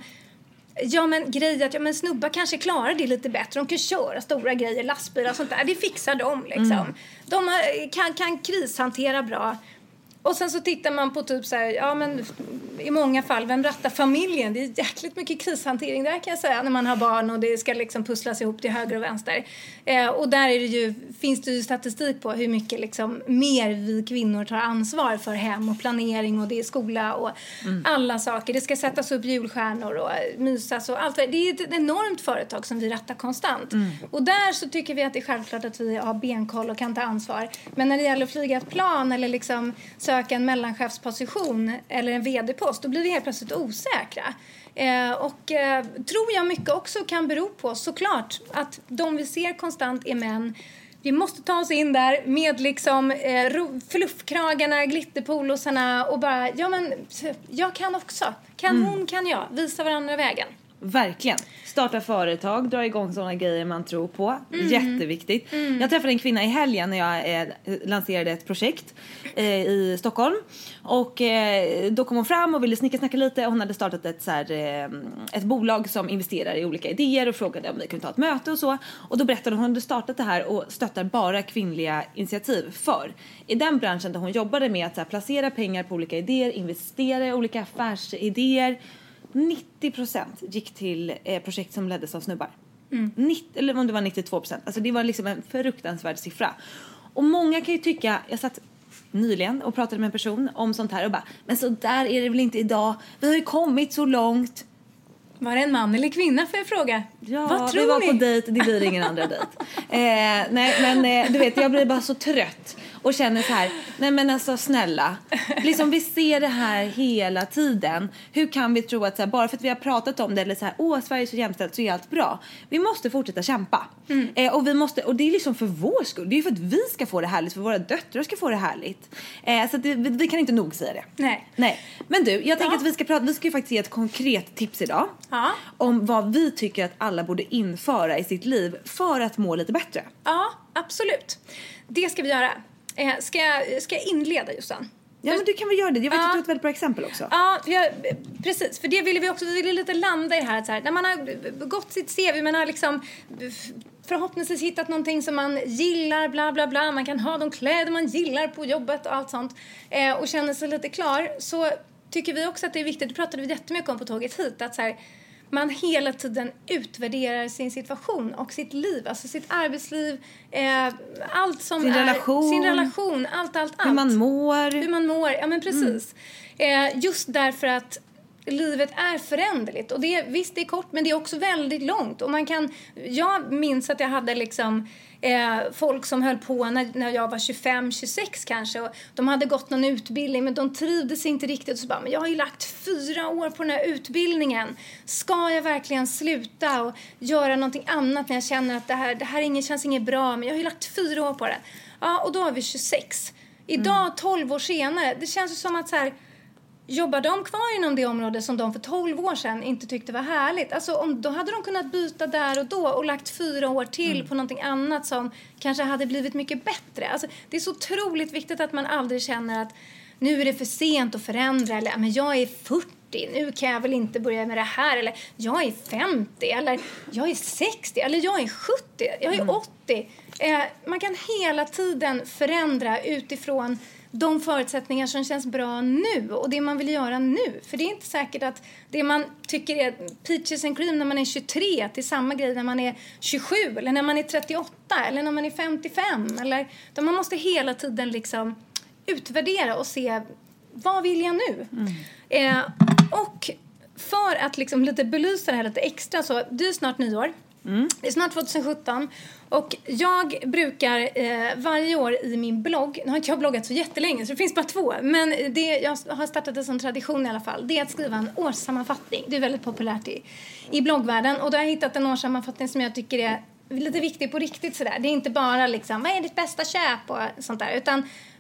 ja men grej att ja, men snubbar kanske klarar det lite bättre. De kan köra stora grejer, lastbilar och sånt där. Det fixar de liksom. Mm. De kan, kan krishantera bra. Och sen så tittar man på typ så här, ja men i många fall, vem rattar familjen? Det är jäkligt mycket krishantering där kan jag säga, när man har barn och det ska liksom pusslas ihop till höger och vänster. Eh, och där är det ju, finns det ju statistik på hur mycket liksom mer vi kvinnor tar ansvar för hem och planering, och det är skola och mm. alla saker. Det ska sättas upp julstjärnor och mysas och allt. Det är ett enormt företag som vi rattar konstant. Mm. Och där så tycker vi att det är självklart att vi har benkoll och kan ta ansvar. Men när det gäller att flyga ett plan eller liksom söka en mellanchefsposition eller en vd-post, då blir vi helt plötsligt osäkra. Eh, och eh, tror jag mycket också kan bero på, såklart, att de vi ser konstant är män. Vi måste ta oss in där med liksom eh, fluffkragarna, glitterpolosarna och bara, ja men jag kan också. Kan mm. hon, kan jag. Visa varandra vägen. Verkligen. Starta företag, dra igång sådana grejer man tror på. Mm. Jätteviktigt. Mm. Jag träffade en kvinna i helgen när jag eh, lanserade ett projekt eh, i Stockholm. Och eh, då kom hon fram och ville snicka snacka lite. Hon hade startat ett, så här, eh, ett bolag som investerar i olika idéer och frågade om vi kunde ta ett möte och så. Och då berättade hon att hon hade startat det här och stöttar bara kvinnliga initiativ. För i den branschen där hon jobbade med att så här, placera pengar på olika idéer, investera i olika affärsidéer, nittio procent gick till eh, projekt som leddes av snubbar. Mm. nittio, eller om det var nittiotvå procent. Alltså det var liksom en fruktansvärd siffra. Och många kan ju tycka, jag satt nyligen och pratade med en person om sånt här och bara, men så där är det väl inte idag. Vi har ju kommit så långt. Var det en man eller kvinna för jag fråga? Ja, vad tror vi var ni? på dejt, det blir ingen andra dejt. Eh, nej, men eh, du vet, jag blir bara så trött och känner så här, nej men alltså snälla, liksom vi ser det här hela tiden. Hur kan vi tro att så här, bara för att vi har pratat om det eller så här, åh Sverige är så jämställt så är allt bra. Vi måste fortsätta kämpa. Mm. Eh, och vi måste, och det är liksom för vår skull. Det är för att vi ska få det härligt, för våra döttrar ska få det härligt. Eh, så det, vi, vi kan inte nog säga det. Nej. Nej. Men du, jag tänker ja. att vi ska prata, vi ska ju faktiskt ge ett konkret tips idag. Ja. Om vad vi tycker att alla borde införa i sitt liv för att må lite bättre. Ja, absolut. Det ska vi göra. Eh, ska, jag, ska jag inleda, Jossan? Ja, men du kan väl göra det. Jag vet ja. att du har ett väldigt bra exempel också. Ja, jag, precis. För det ville vi också. Vi ville lite landa i det här. Så här när man har gått sitt C V, man har liksom förhoppningsvis hittat någonting som man gillar, bla bla bla. Man kan ha de kläder man gillar på jobbet och allt sånt. Eh, och känner sig lite klar. Så tycker vi också att det är viktigt. Det pratade vi jättemycket om på tåget hit. Att så här, man hela tiden utvärderar sin situation och sitt liv, alltså sitt arbetsliv, eh, allt som sin är relation, sin relation, allt, allt, allt. Hur man mår. Hur man mår, ja men precis. Mm. Eh, just därför att livet är föränderligt och det är, visst det är kort men det är också väldigt långt och man kan, jag minns att jag hade liksom eh, folk som höll på när, när jag var tjugofem tjugosex kanske och de hade gått någon utbildning men de trivdes inte riktigt och så bara, men jag har ju lagt fyra år på den här utbildningen, ska jag verkligen sluta och göra någonting annat när jag känner att det här, det här inget, känns inget bra, men jag har ju lagt fyra år på det. Ja, och då har vi tjugosex. Idag, mm. tolv år senare, det känns ju som att så här, jobbar de kvar inom det område som de för tolv år sedan inte tyckte var härligt? Alltså om, då hade de kunnat byta där och då och lagt fyra år till mm. på någonting annat som kanske hade blivit mycket bättre. Alltså, det är så otroligt viktigt att man aldrig känner att nu är det för sent att förändra eller men jag är fyrtio, nu kan jag väl inte börja med det här eller jag är femtio eller jag är sextio eller jag är sjuttio, jag är mm. åttio. Eh, man kan hela tiden förändra utifrån de förutsättningar som känns bra nu och det man vill göra nu. För det är inte säkert att det man tycker är peaches and cream när man är tjugotre till samma grej när man är tjugosju eller när man är trettioåtta eller när man är femtiofem. Eller, man måste hela tiden liksom utvärdera och se vad vill jag nu? Mm. Eh, och för att liksom lite belysa det här lite extra så det är snart nyår. Mm. Det är snart tjugohundrasjutton och jag brukar eh, varje år i min blogg, nu har inte jag bloggat så jättelänge så det finns bara två, men det, jag har startat en sån tradition i alla fall, det är att skriva en årssammanfattning. Det är väldigt populärt i, i bloggvärlden och då har jag hittat en årssammanfattning som jag tycker är lite viktig på riktigt sådär. Det är inte bara liksom, vad är ditt bästa köp och sånt där, utan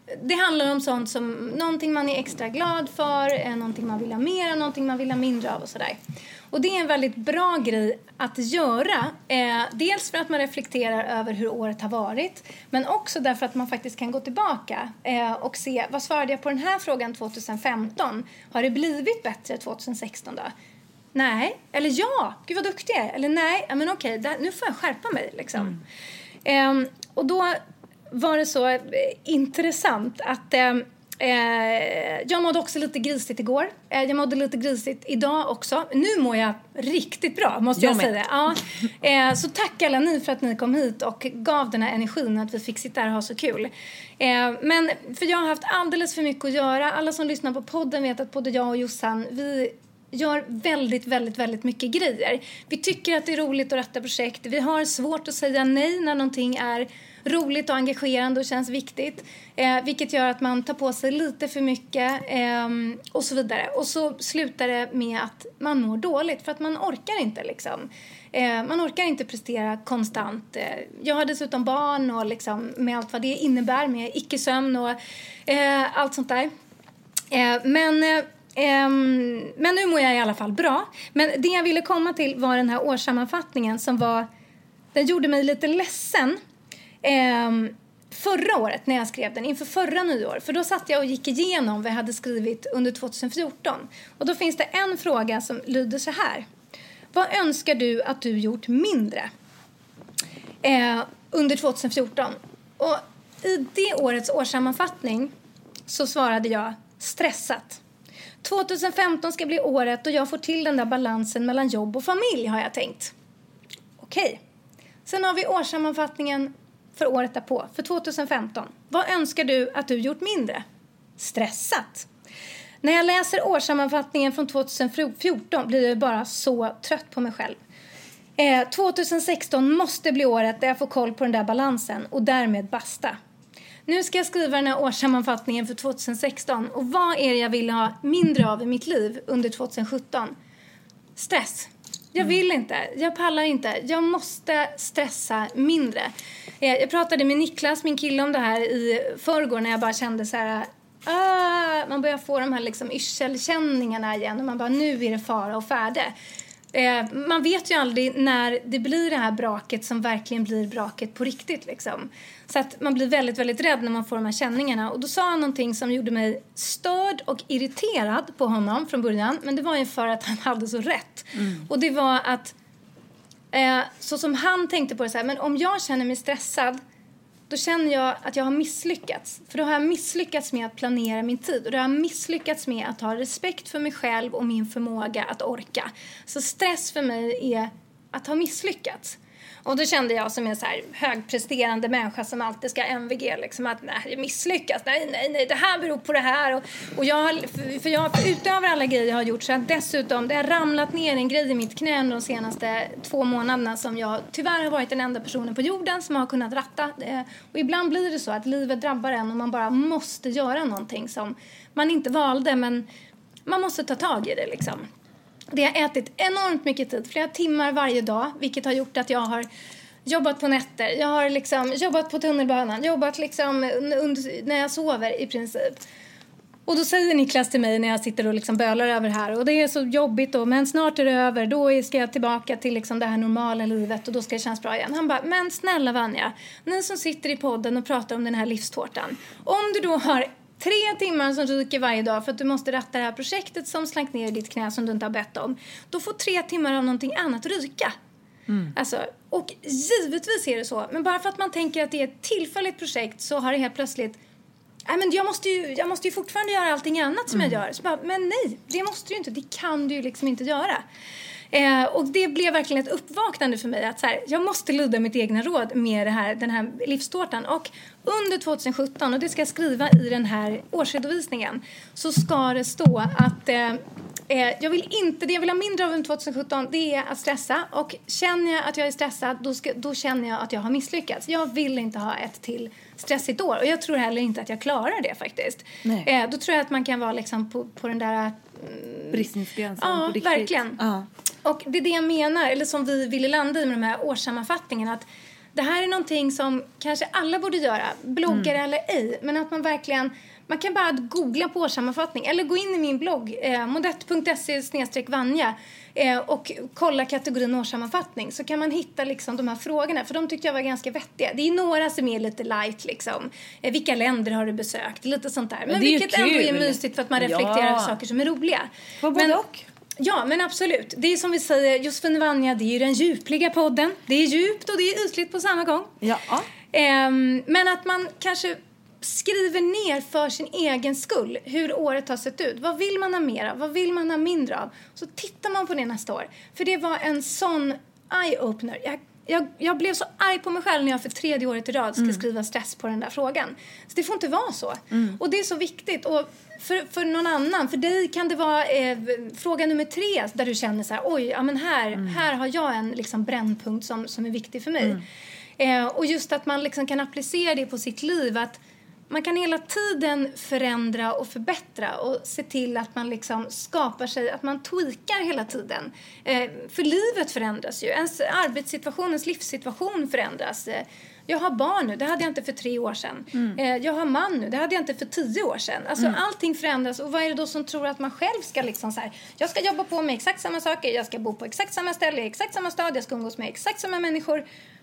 det handlar om sånt som någonting man är extra glad för, någonting man vill ha mer, någonting man vill ha mindre av och sådär. Och det är en väldigt bra grej att göra. Eh, dels för att man reflekterar över hur året har varit. Men också därför att man faktiskt kan gå tillbaka eh, och se, vad svarade jag på den här frågan tjugohundrafemton? Har det blivit bättre tjugohundrasexton då? Nej. Eller ja, gud vad duktig jag är. Eller nej, ja, men okej, där, nu får jag skärpa mig liksom. Mm. Eh, och då var det så eh, intressant att... Eh, Eh, jag mådde också lite grisigt igår. Eh, jag mådde lite grisigt idag också. Nu mår jag riktigt bra, måste jag, jag säga. Ja. Eh, så tack alla ni för att ni kom hit och gav den här energin att vi fick sitta här och ha så kul. Eh, men för jag har haft alldeles för mycket att göra. Alla som lyssnar på podden vet att både jag och Jossan, vi gör väldigt, väldigt, väldigt mycket grejer. Vi tycker att det är roligt att rätta projekt. Vi har svårt att säga nej när någonting är roligt och engagerande och känns viktigt. Eh, vilket gör att man tar på sig lite för mycket eh, och så vidare. Och så slutar det med att man mår dåligt för att man orkar inte liksom. Eh, man orkar inte prestera konstant. Eh, jag har dessutom barn och liksom med allt vad det innebär med icke-sömn och eh, allt sånt där. Eh, men... Eh, Um, men nu mår jag i alla fall bra. Men det jag ville komma till var den här årssammanfattningen som var, den gjorde mig lite ledsen um, förra året när jag skrev den, inför förra nyår. För då satt jag och gick igenom vad jag hade skrivit under tjugohundrafjorton. Och då finns det en fråga som lyder så här: vad önskar du att du gjort mindre uh, under tjugohundrafjorton? Och i det årets årssammanfattning så svarade jag stressat. tjugohundrafemton ska bli året då jag får till den där balansen mellan jobb och familj, har jag tänkt. Okej. Sen har vi årssammanfattningen för året därpå, för tjugohundrafemton. Vad önskar du att du gjort mindre? Stressat. När jag läser årssammanfattningen från tjugohundrafjorton blir jag bara så trött på mig själv. Eh, tjugohundrasexton måste bli året där jag får koll på den där balansen och därmed basta. Nu ska jag skriva den här årssammanfattningen för tjugohundrasexton. Och vad är det jag vill ha mindre av i mitt liv under tjugosjutton? Stress. Jag vill inte. Jag pallar inte. Jag måste stressa mindre. Jag pratade med Niklas, min kille, om det här i förrgår när jag bara kände så här... Ah, man börjar få de här liksom yrselkänningarna igen. Och man bara, nu är det fara och färde. Eh, man vet ju aldrig när det blir det här braket som verkligen blir braket på riktigt liksom. Så att man blir väldigt, väldigt rädd när man får de här känningarna. Och då sa han någonting som gjorde mig störd och irriterad på honom från början. Men det var ju för att han hade så rätt. Mm. Och det var att, eh, så som han tänkte på det så här, men om jag känner mig stressad, då känner jag att jag har misslyckats. För då har jag misslyckats med att planera min tid. Och då har jag misslyckats med att ha respekt för mig själv och min förmåga att orka. Så stress för mig är att ha misslyckats. Och då kände jag som en så här högpresterande människa som alltid ska M V G liksom att nej, jag misslyckas. Nej, nej, nej, det här beror på det här. Och, och jag har, för jag har, utöver alla grejer jag har gjort så har dessutom, det har ramlat ner en grej i mitt knä de senaste två månaderna som jag tyvärr har varit den enda personen på jorden som har kunnat ratta. Och ibland blir det så att livet drabbar en och man bara måste göra någonting som man inte valde, men man måste ta tag i det liksom. Det har ätit enormt mycket tid, flera timmar varje dag, vilket har gjort att jag har jobbat på nätter. Jag har liksom jobbat på tunnelbanan, jobbat liksom under, när jag sover i princip. Och då säger Niklas till mig när jag sitter och liksom bölar över här, och det är så jobbigt då, men snart är det över, då ska jag tillbaka till liksom det här normala livet och då ska det kännas bra igen. Han bara, men snälla Vanja, ni som sitter i podden och pratar om den här livstårtan, om du då har tre timmar som ryker varje dag för att du måste ratta det här projektet som slank ner i ditt knä som du inte har bett om, då får tre timmar av någonting annat ryka. Mm. Alltså, och givetvis är det så, men bara för att man tänker att det är ett tillfälligt projekt så har det helt plötsligt, nej men jag måste ju, jag måste ju fortfarande göra allting annat som mm. jag gör. Så bara, men nej, det måste du ju inte, det kan du ju liksom inte göra. Eh, och det blev verkligen ett uppvaknande för mig att så här, jag måste lyda mitt egna råd med det här, den här livstårtan. Och under tjugosjutton, och det ska jag skriva i den här årsredovisningen, så ska det stå att eh, eh, jag vill inte, det jag vill ha mindre av under tjugosjutton, det är att stressa. Och känner jag att jag är stressad, då, ska, då känner jag att jag har misslyckats. Jag vill inte ha ett till stressigt år, och jag tror heller inte att jag klarar det faktiskt. Eh, då tror jag att man kan vara liksom på, på den där mm, bristningsgränsen. Ja, på verkligen. Ja. Och det är det jag menar, eller som vi ville landa i med de här årssammanfattningarna, att det här är någonting som kanske alla borde göra, bloggare mm. eller ej, men att man verkligen, man kan bara googla på årssammanfattning eller gå in i min blogg eh, modett punkt se snedstreck vanja eh, och kolla kategorin årssammanfattning, så kan man hitta liksom de här frågorna, för de tyckte jag var ganska vettiga. Det är några som är lite light liksom. Eh, vilka länder har du besökt? Lite sånt där. Men, men vilket ändå är mysigt för att man reflekterar ja. över saker som är roliga. Vad både och? Ja, men absolut. Det är som vi säger, Josefin Vanja, det är ju den djupliga podden. Det är djupt och det är ytligt på samma gång. Ja. Um, men att man kanske skriver ner för sin egen skull hur året har sett ut. Vad vill man ha mer av? Vad vill man ha mindre av? Så tittar man på det nästa år. För det var en sån eye-opener. Jag, jag, jag blev så arg på mig själv när jag för tredje året i rad ska mm. skriva stress på den där frågan. Så det får inte vara så. Mm. Och det är så viktigt. Och För, för någon annan, för dig kan det vara eh, fråga nummer tre där du känner så här, oj, ja men här, mm. här har jag en liksom brännpunkt som, som är viktig för mig. Mm. Eh, och just att man liksom kan applicera det på sitt liv, att man kan hela tiden förändra och förbättra och se till att man liksom skapar sig, att man tweakar hela tiden. Eh, för livet förändras ju, ens arbetssituation, ens livssituation förändras. Eh, Jag har barn nu, det hade jag inte för tre år sedan. Mm. Eh, jag har man nu, det hade jag inte för tio år sedan. Alltså mm. allting förändras. Och vad är det då som tror att man själv ska liksom så här, jag ska jobba på med exakt samma saker, jag ska bo på exakt samma ställe, i exakt samma stad, jag ska umgås med exakt samma människor.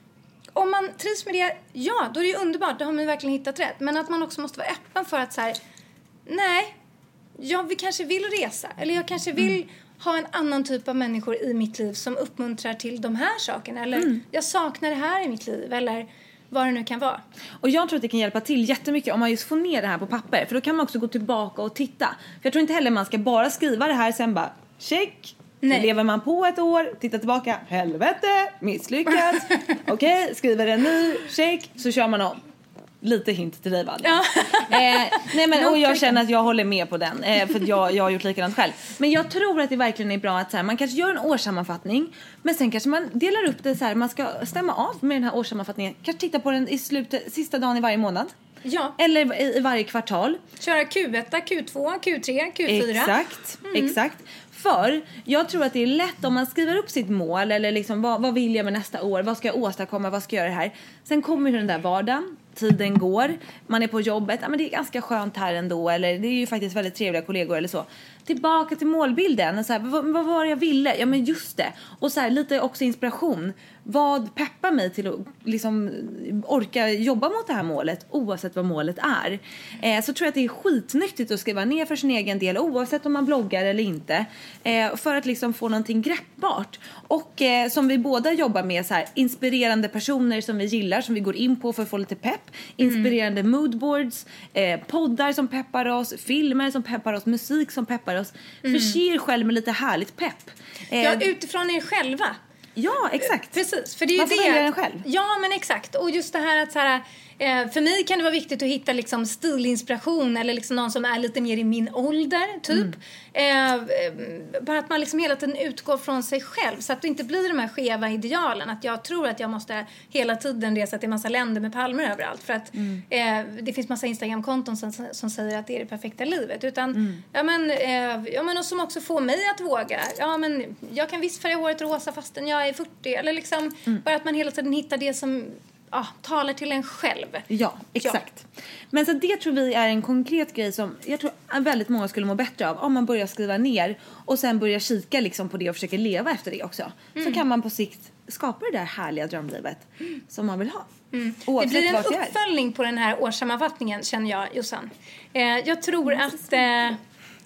Om man trivs med det, ja, då är det ju underbart, då har man verkligen hittat rätt. Men att man också måste vara öppen för att så här, nej, jag kanske vill resa, eller jag kanske vill mm. ha en annan typ av människor i mitt liv som uppmuntrar till de här sakerna. Eller mm. jag saknar det här i mitt liv, eller vad det nu kan vara. Och jag tror att det kan hjälpa till jättemycket om man just får ner det här på papper. För då kan man också gå tillbaka och titta. För jag tror inte heller man ska bara skriva det här sen bara, check. Nej. Lever man på ett år, titta tillbaka, helvete, misslyckats. Okej, okay, skriver en ny, check, så kör man om. Lite hint till dig, Vanja. Ja. eh, nej men, och jag känner att jag håller med på den. Eh, för att jag, jag har gjort likadant själv. Men jag tror att det verkligen är bra att så här, man kanske gör en årssammanfattning. Men sen kanske man delar upp det så här. Man ska stämma av med den här årssammanfattningen. Kanske titta på den i slutet, sista dagen i varje månad. Ja. Eller i, i varje kvartal. Köra Q ett, Q två, Q tre, Q fyra. Exakt, mm. exakt. För jag tror att det är lätt om man skriver upp sitt mål. Eller liksom, vad, vad vill jag med nästa år? Vad ska jag åstadkomma? Vad ska jag göra det här? Sen kommer den där vardagen. Tiden går. Man är på jobbet. Ja, men det är ganska skönt här ändå. Eller det är ju faktiskt väldigt trevliga kollegor eller så. Tillbaka till målbilden. Så här, vad, vad var det jag ville? Ja, men just det. Och så här, lite också inspiration. Vad peppar mig till att liksom orka jobba mot det här målet, oavsett vad målet är. Eh, så tror jag att det är skitnyttigt att skriva ner för sin egen del, oavsett om man bloggar eller inte. Eh, för att liksom få någonting greppbart. Och eh, som vi båda jobbar med, så här, inspirerande personer som vi gillar, som vi går in på för att få lite pepp. Inspirerande mm. moodboards, eh, poddar som peppar oss, filmer som peppar oss, musik som peppar oss. Mm. Förse er själv med lite härligt pepp. Eh, ja, utifrån er själva. Ja, exakt. Precis, för det är ju man får det. välja den själv. Ja, men exakt. Och just det här att så här, eh, för mig kan det vara viktigt att hitta liksom stilinspiration eller liksom någon som är lite mer i min ålder, typ. Mm. Eh, bara att man liksom hela tiden utgår från sig själv, så att det inte blir de här skeva idealen. Att jag tror att jag måste hela tiden resa till massa länder med palmer överallt. För att mm. eh, det finns massa Instagram-konton som, som säger att det är det perfekta livet. Utan, mm. ja, men, eh, ja, men och som också får mig att våga. Ja, men jag kan visst färga håret rosa fastän jag är fyrtio. Eller liksom, mm. bara att man hela tiden hittar det som ah, talar till en själv. Ja, exakt. Ja. Men så det tror vi är en konkret grej som jag tror väldigt många skulle må bättre av. Om man börjar skriva ner och sen börjar kika liksom på det och försöker leva efter det också. Mm. Så kan man på sikt skapa det där härliga drömlivet mm. som man vill ha. Mm. Det blir en uppföljning på den här årssammanfattningen, känner jag, Jossan. Eh, jag tror mm. att eh,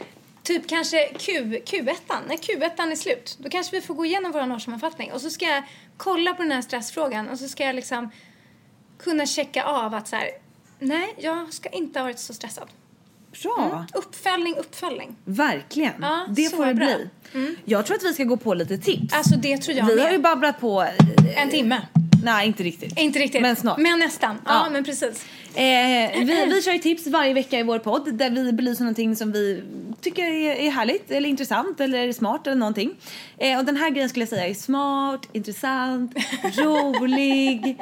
typ kanske Q, Q ett, när Q ett är slut, då kanske vi får gå igenom vår årssammanfattning. Och så ska jag kolla på den här stressfrågan och så ska jag liksom kunna checka av att så här, nej, jag ska inte ha varit så stressad. Bra. Mm. Uppföljning, uppföljning. Verkligen. Ja, det får det bra. bli. Mm. Jag tror att vi ska gå på lite tips. Alltså det tror jag Vi med. har ju babblat på en timme. Nej, inte riktigt. Inte riktigt. Men snart. Men nästan. Ja, ja men precis. Eh, vi, vi kör ju tips varje vecka i vår podd där vi belyser någonting som vi tycker är, är härligt eller intressant eller smart eller någonting. Eh, och den här grejen skulle jag säga är smart, intressant, rolig.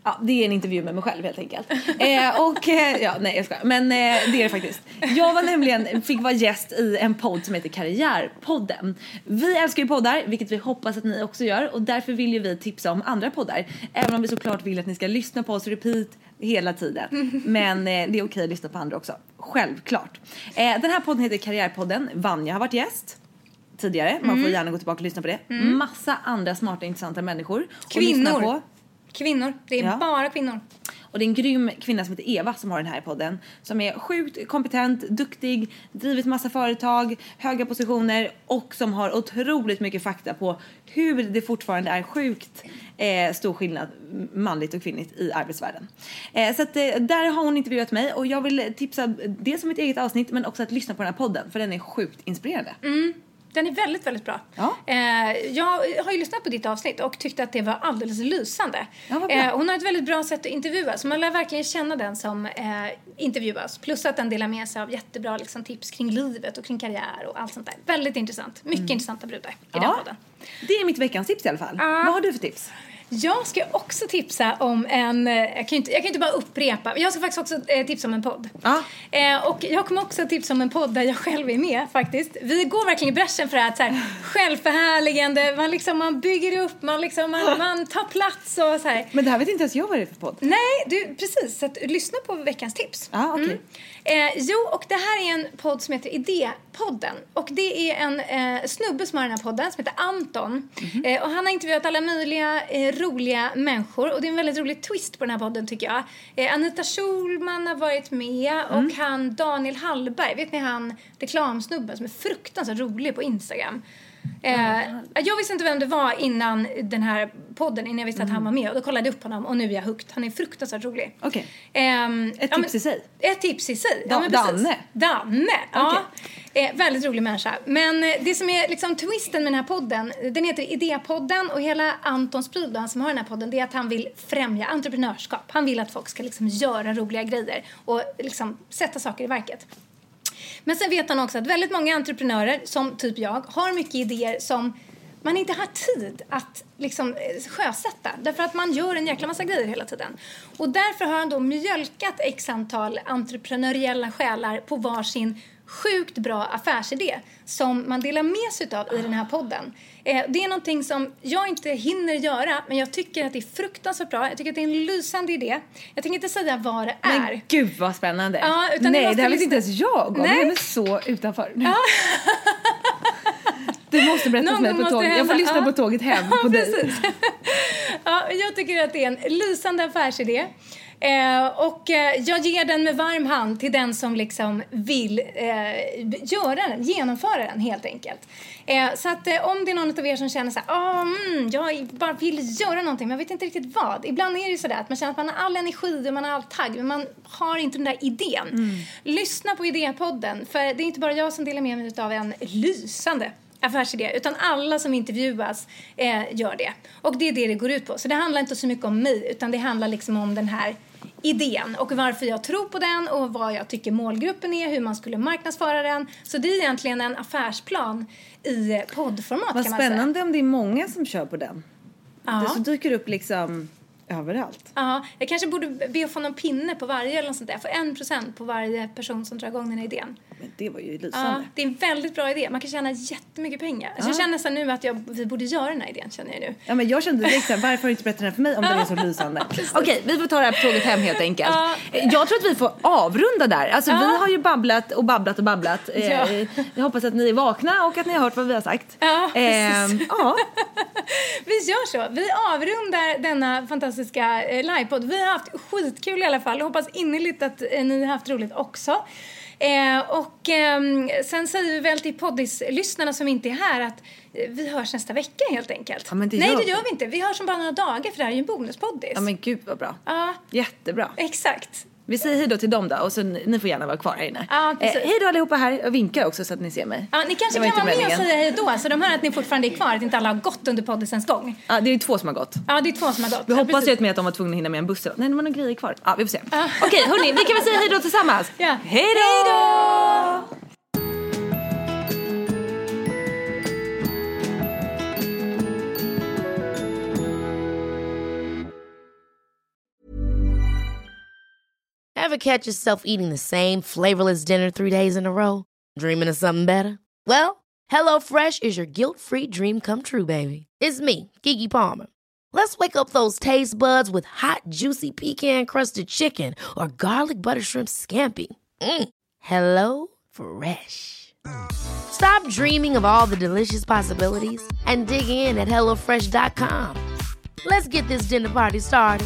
Ja, det är en intervju med mig själv helt enkelt. eh, och eh, ja, nej jag ska. Men eh, det är det faktiskt. Jag var nämligen, fick vara gäst i en podd som heter Karriärpodden. Vi älskar ju poddar, vilket vi hoppas att ni också gör. Och därför vill ju vi tipsa om andra poddar. Även om vi såklart vill att ni ska lyssna på oss repeat hela tiden. Men eh, det är okej att lyssna på andra också. Självklart. Eh, den här podden heter Karriärpodden. Vanja har varit gäst tidigare. Man Mm. får gärna gå tillbaka och lyssna på det. Mm. Massa andra smarta, intressanta människor. Kvinnor. Och på. Kvinnor. Det är Ja. bara kvinnor. Och det är en grym kvinna som heter Eva som har den här podden. Som är sjukt kompetent, duktig, drivit massa företag, höga positioner. Och som har otroligt mycket fakta på hur det fortfarande är sjukt eh, stor skillnad manligt och kvinnligt i arbetsvärlden. Eh, så att, eh, där har hon intervjuat mig. Och jag vill tipsa det som ett eget avsnitt men också att lyssna på den här podden. För den är sjukt inspirerande. Mm. Den är väldigt, väldigt bra. Ja. Eh, jag har ju lyssnat på ditt avsnitt och tyckte att det var alldeles lysande. Ja, vad bra. Eh, hon har ett väldigt bra sätt att intervjua. Så man lär verkligen känna den som eh, intervjuas. Plus att den delar med sig av jättebra liksom, tips kring livet och kring karriär och allt sånt där. Väldigt intressant. Mycket Mm. intressanta brudar i Ja. den podden. Det är mitt veckans tips i alla fall. Ja. Vad har du för tips? Jag ska också tipsa om en... eh, Jag kan ju inte, jag kan inte bara upprepa. Jag ska faktiskt också eh, tipsa om en podd. Ja. Eh, och jag kommer också tipsa om en podd där jag själv är med faktiskt. Vi går verkligen i bräschen för det här, så här självförhärligande. Man, liksom, man bygger upp, man, liksom, man, man tar plats och så här. Men det här vet inte ens jag vad det är för podd. Nej, du, precis. Så att, lyssna på veckans tips. Ja, okej. Mm. Eh, jo, och det här är en podd som heter Idépodden. Och det är en eh, snubbe som har den här podden som heter Anton. Mhm. Eh, och han har intervjuat alla möjliga eh, roliga människor. Och det är en väldigt rolig twist på den här podden tycker jag. Eh, Anita Schulman har varit med. Mm. Och han Daniel Hallberg, vet ni han reklamsnubben som är fruktansvärt rolig på Instagram. Eh, jag visste inte vem det var innan den här podden, innan jag visste att han var med. Och då kollade jag upp honom och nu är jag hooked. Han är fruktansvärt rolig. Okej. Ehm, Ett ja, tips men- i sig. Ett tips i sig. Da- men precis. Danne. Danne, ja. Eh, väldigt rolig människa. Men eh, det som är liksom twisten med den här podden, den heter Idépodden och hela Antons pryl, han som har den här podden, det är att han vill främja entreprenörskap. Han vill att folk ska liksom göra roliga grejer och liksom sätta saker i verket. Men sen vet han också att väldigt många entreprenörer, som typ jag, har mycket idéer som man inte har tid att liksom eh, sjösätta. Därför att man gör en jäkla massa grejer hela tiden. Och därför har han då mjölkat x antal entreprenöriella själar på varsin sjukt bra affärsidé som man delar med sig av i den här podden. Eh, det är någonting som jag inte hinner göra, men jag tycker att det är fruktansvärt bra. Jag tycker att det är en lysande idé. Jag tänker inte säga vad det är. Men gud vad spännande. Ja, utan Nej, ni måste det här vet lyssna. inte ens jag om. Nej. Jag är så utanför. Ja. Du måste berätta Någon för mig gång på måste tåget. det Jag får hända. lyssna Ja. på tåget hem Ja, på dig. precis. Ja, jag tycker att det är en lysande affärsidé. Eh, och eh, jag ger den med varm hand till den som liksom vill eh, göra den, genomföra den helt enkelt. Eh, så att eh, om det är någon av er som känner så här, ah, mm, jag bara vill göra någonting men jag vet inte riktigt vad. Ibland är det ju sådär att man känner att man har all energi och man har all tagg men man har inte den där idén. Mm. Lyssna på Idépodden, för det är inte bara jag som delar med mig av en lysande affärsidé, utan alla som intervjuas eh, gör det. Och det är det det går ut på. Så det handlar inte så mycket om mig, utan det handlar liksom om den här idén och varför jag tror på den och vad jag tycker målgruppen är, hur man skulle marknadsföra den. Så det är egentligen en affärsplan i poddformat. Vad kan man säga. spännande om det är många som kör på den. Ja. Det så dyker upp liksom överallt. Ja, jag kanske borde be att få någon pinne på varje eller något sånt där. För en procent på varje person som drar igång den här idén. Men det var ju Ja, lysande. det är en väldigt bra idé. Man kan tjäna jättemycket pengar. Alltså Ja. jag känner nästan nu att jag, vi borde göra den här idén, känner jag nu. Ja, men jag kände direkt så här, varför har du inte berättat den här för mig om den är så lysande? Okej, vi får ta det här på tåget hem helt enkelt. Ja. Jag tror att vi får avrunda där. Alltså Ja. vi har ju babblat och babblat och babblat. Eh, Ja. Jag hoppas att ni är vakna och att ni har hört vad vi har sagt. Ja, precis. Eh, ja. Vi gör så. Vi avrundar denna fantastiska eh, livepodd. Vi har haft skitkul i alla fall. Jag hoppas innerligt att eh, ni har haft roligt också. Eh, och eh, sen säger vi väl till poddis-lyssnarna som inte är här att eh, vi hörs nästa vecka helt enkelt. Ja, men det Nej, gör det vi. gör vi inte. Vi hörs om bara några dagar för det här är ju en bonuspoddis. Ja men gud vad bra. Ja, Jättebra. exakt. Vi säger hej då till dem då och så ni får gärna vara kvar här inne. Ja, eh, precis. hej då allihopa här och vinka också så att ni ser mig. Ja, ni kanske Det var kan vara inte med och meningen. säga hej då så de hör att ni fortfarande är kvar, att inte alla har gått under poddisens gång. Ja, det är ju två som har gått. Ja, det är två som har gått. Vi Ja, hoppas precis. ju att med att de var tvungna att hinna med en buss. Nej, det var några grejer kvar. Ja, vi får se. Ja. Okej, hörni, vi kan väl säga hej då tillsammans. Ja. Hej då! Ever catch yourself eating the same flavorless dinner three days in a row? Dreaming of something better? Well, HelloFresh is your guilt-free dream come true, baby. It's me, Keke Palmer. Let's wake up those taste buds with hot, juicy pecan-crusted chicken or garlic butter shrimp scampi. Mm. Hello Fresh. Stop dreaming of all the delicious possibilities and dig in at hello fresh dot com. Let's get this dinner party started.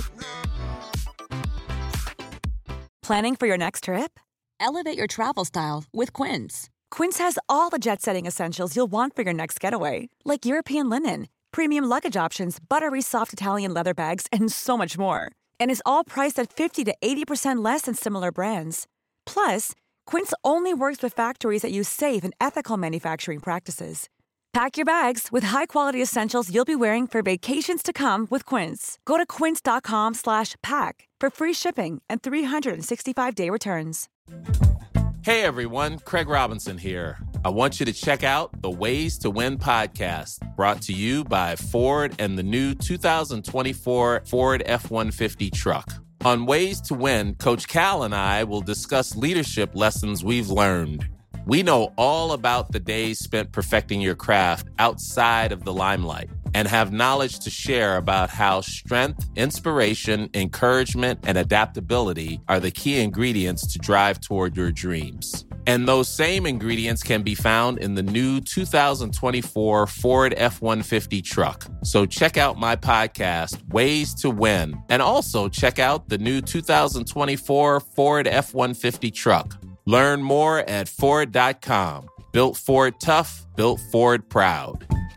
Planning for your next trip? Elevate your travel style with Quince. Quince has all the jet-setting essentials you'll want for your next getaway, like European linen, premium luggage options, buttery soft Italian leather bags, and so much more. And is all priced at fifty to eighty percent less than similar brands. Plus, Quince only works with factories that use safe and ethical manufacturing practices. Pack your bags with high-quality essentials you'll be wearing for vacations to come with Quince. Go to quince dot com slash pack for free shipping and three sixty-five day returns. Hey everyone, Craig Robinson here. I want you to check out the Ways to Win podcast, brought to you by Ford and the new two thousand twenty-four Ford F one fifty truck. On Ways to Win, Coach Cal and I will discuss leadership lessons we've learned. We know all about the days spent perfecting your craft outside of the limelight and have knowledge to share about how strength, inspiration, encouragement, and adaptability are the key ingredients to drive toward your dreams. And those same ingredients can be found in the new two thousand twenty-four Ford F one fifty truck. So check out my podcast, Ways to Win, and also check out the new two thousand twenty-four Ford F one fifty truck. Learn more at Ford dot com. Built Ford tough, built Ford proud.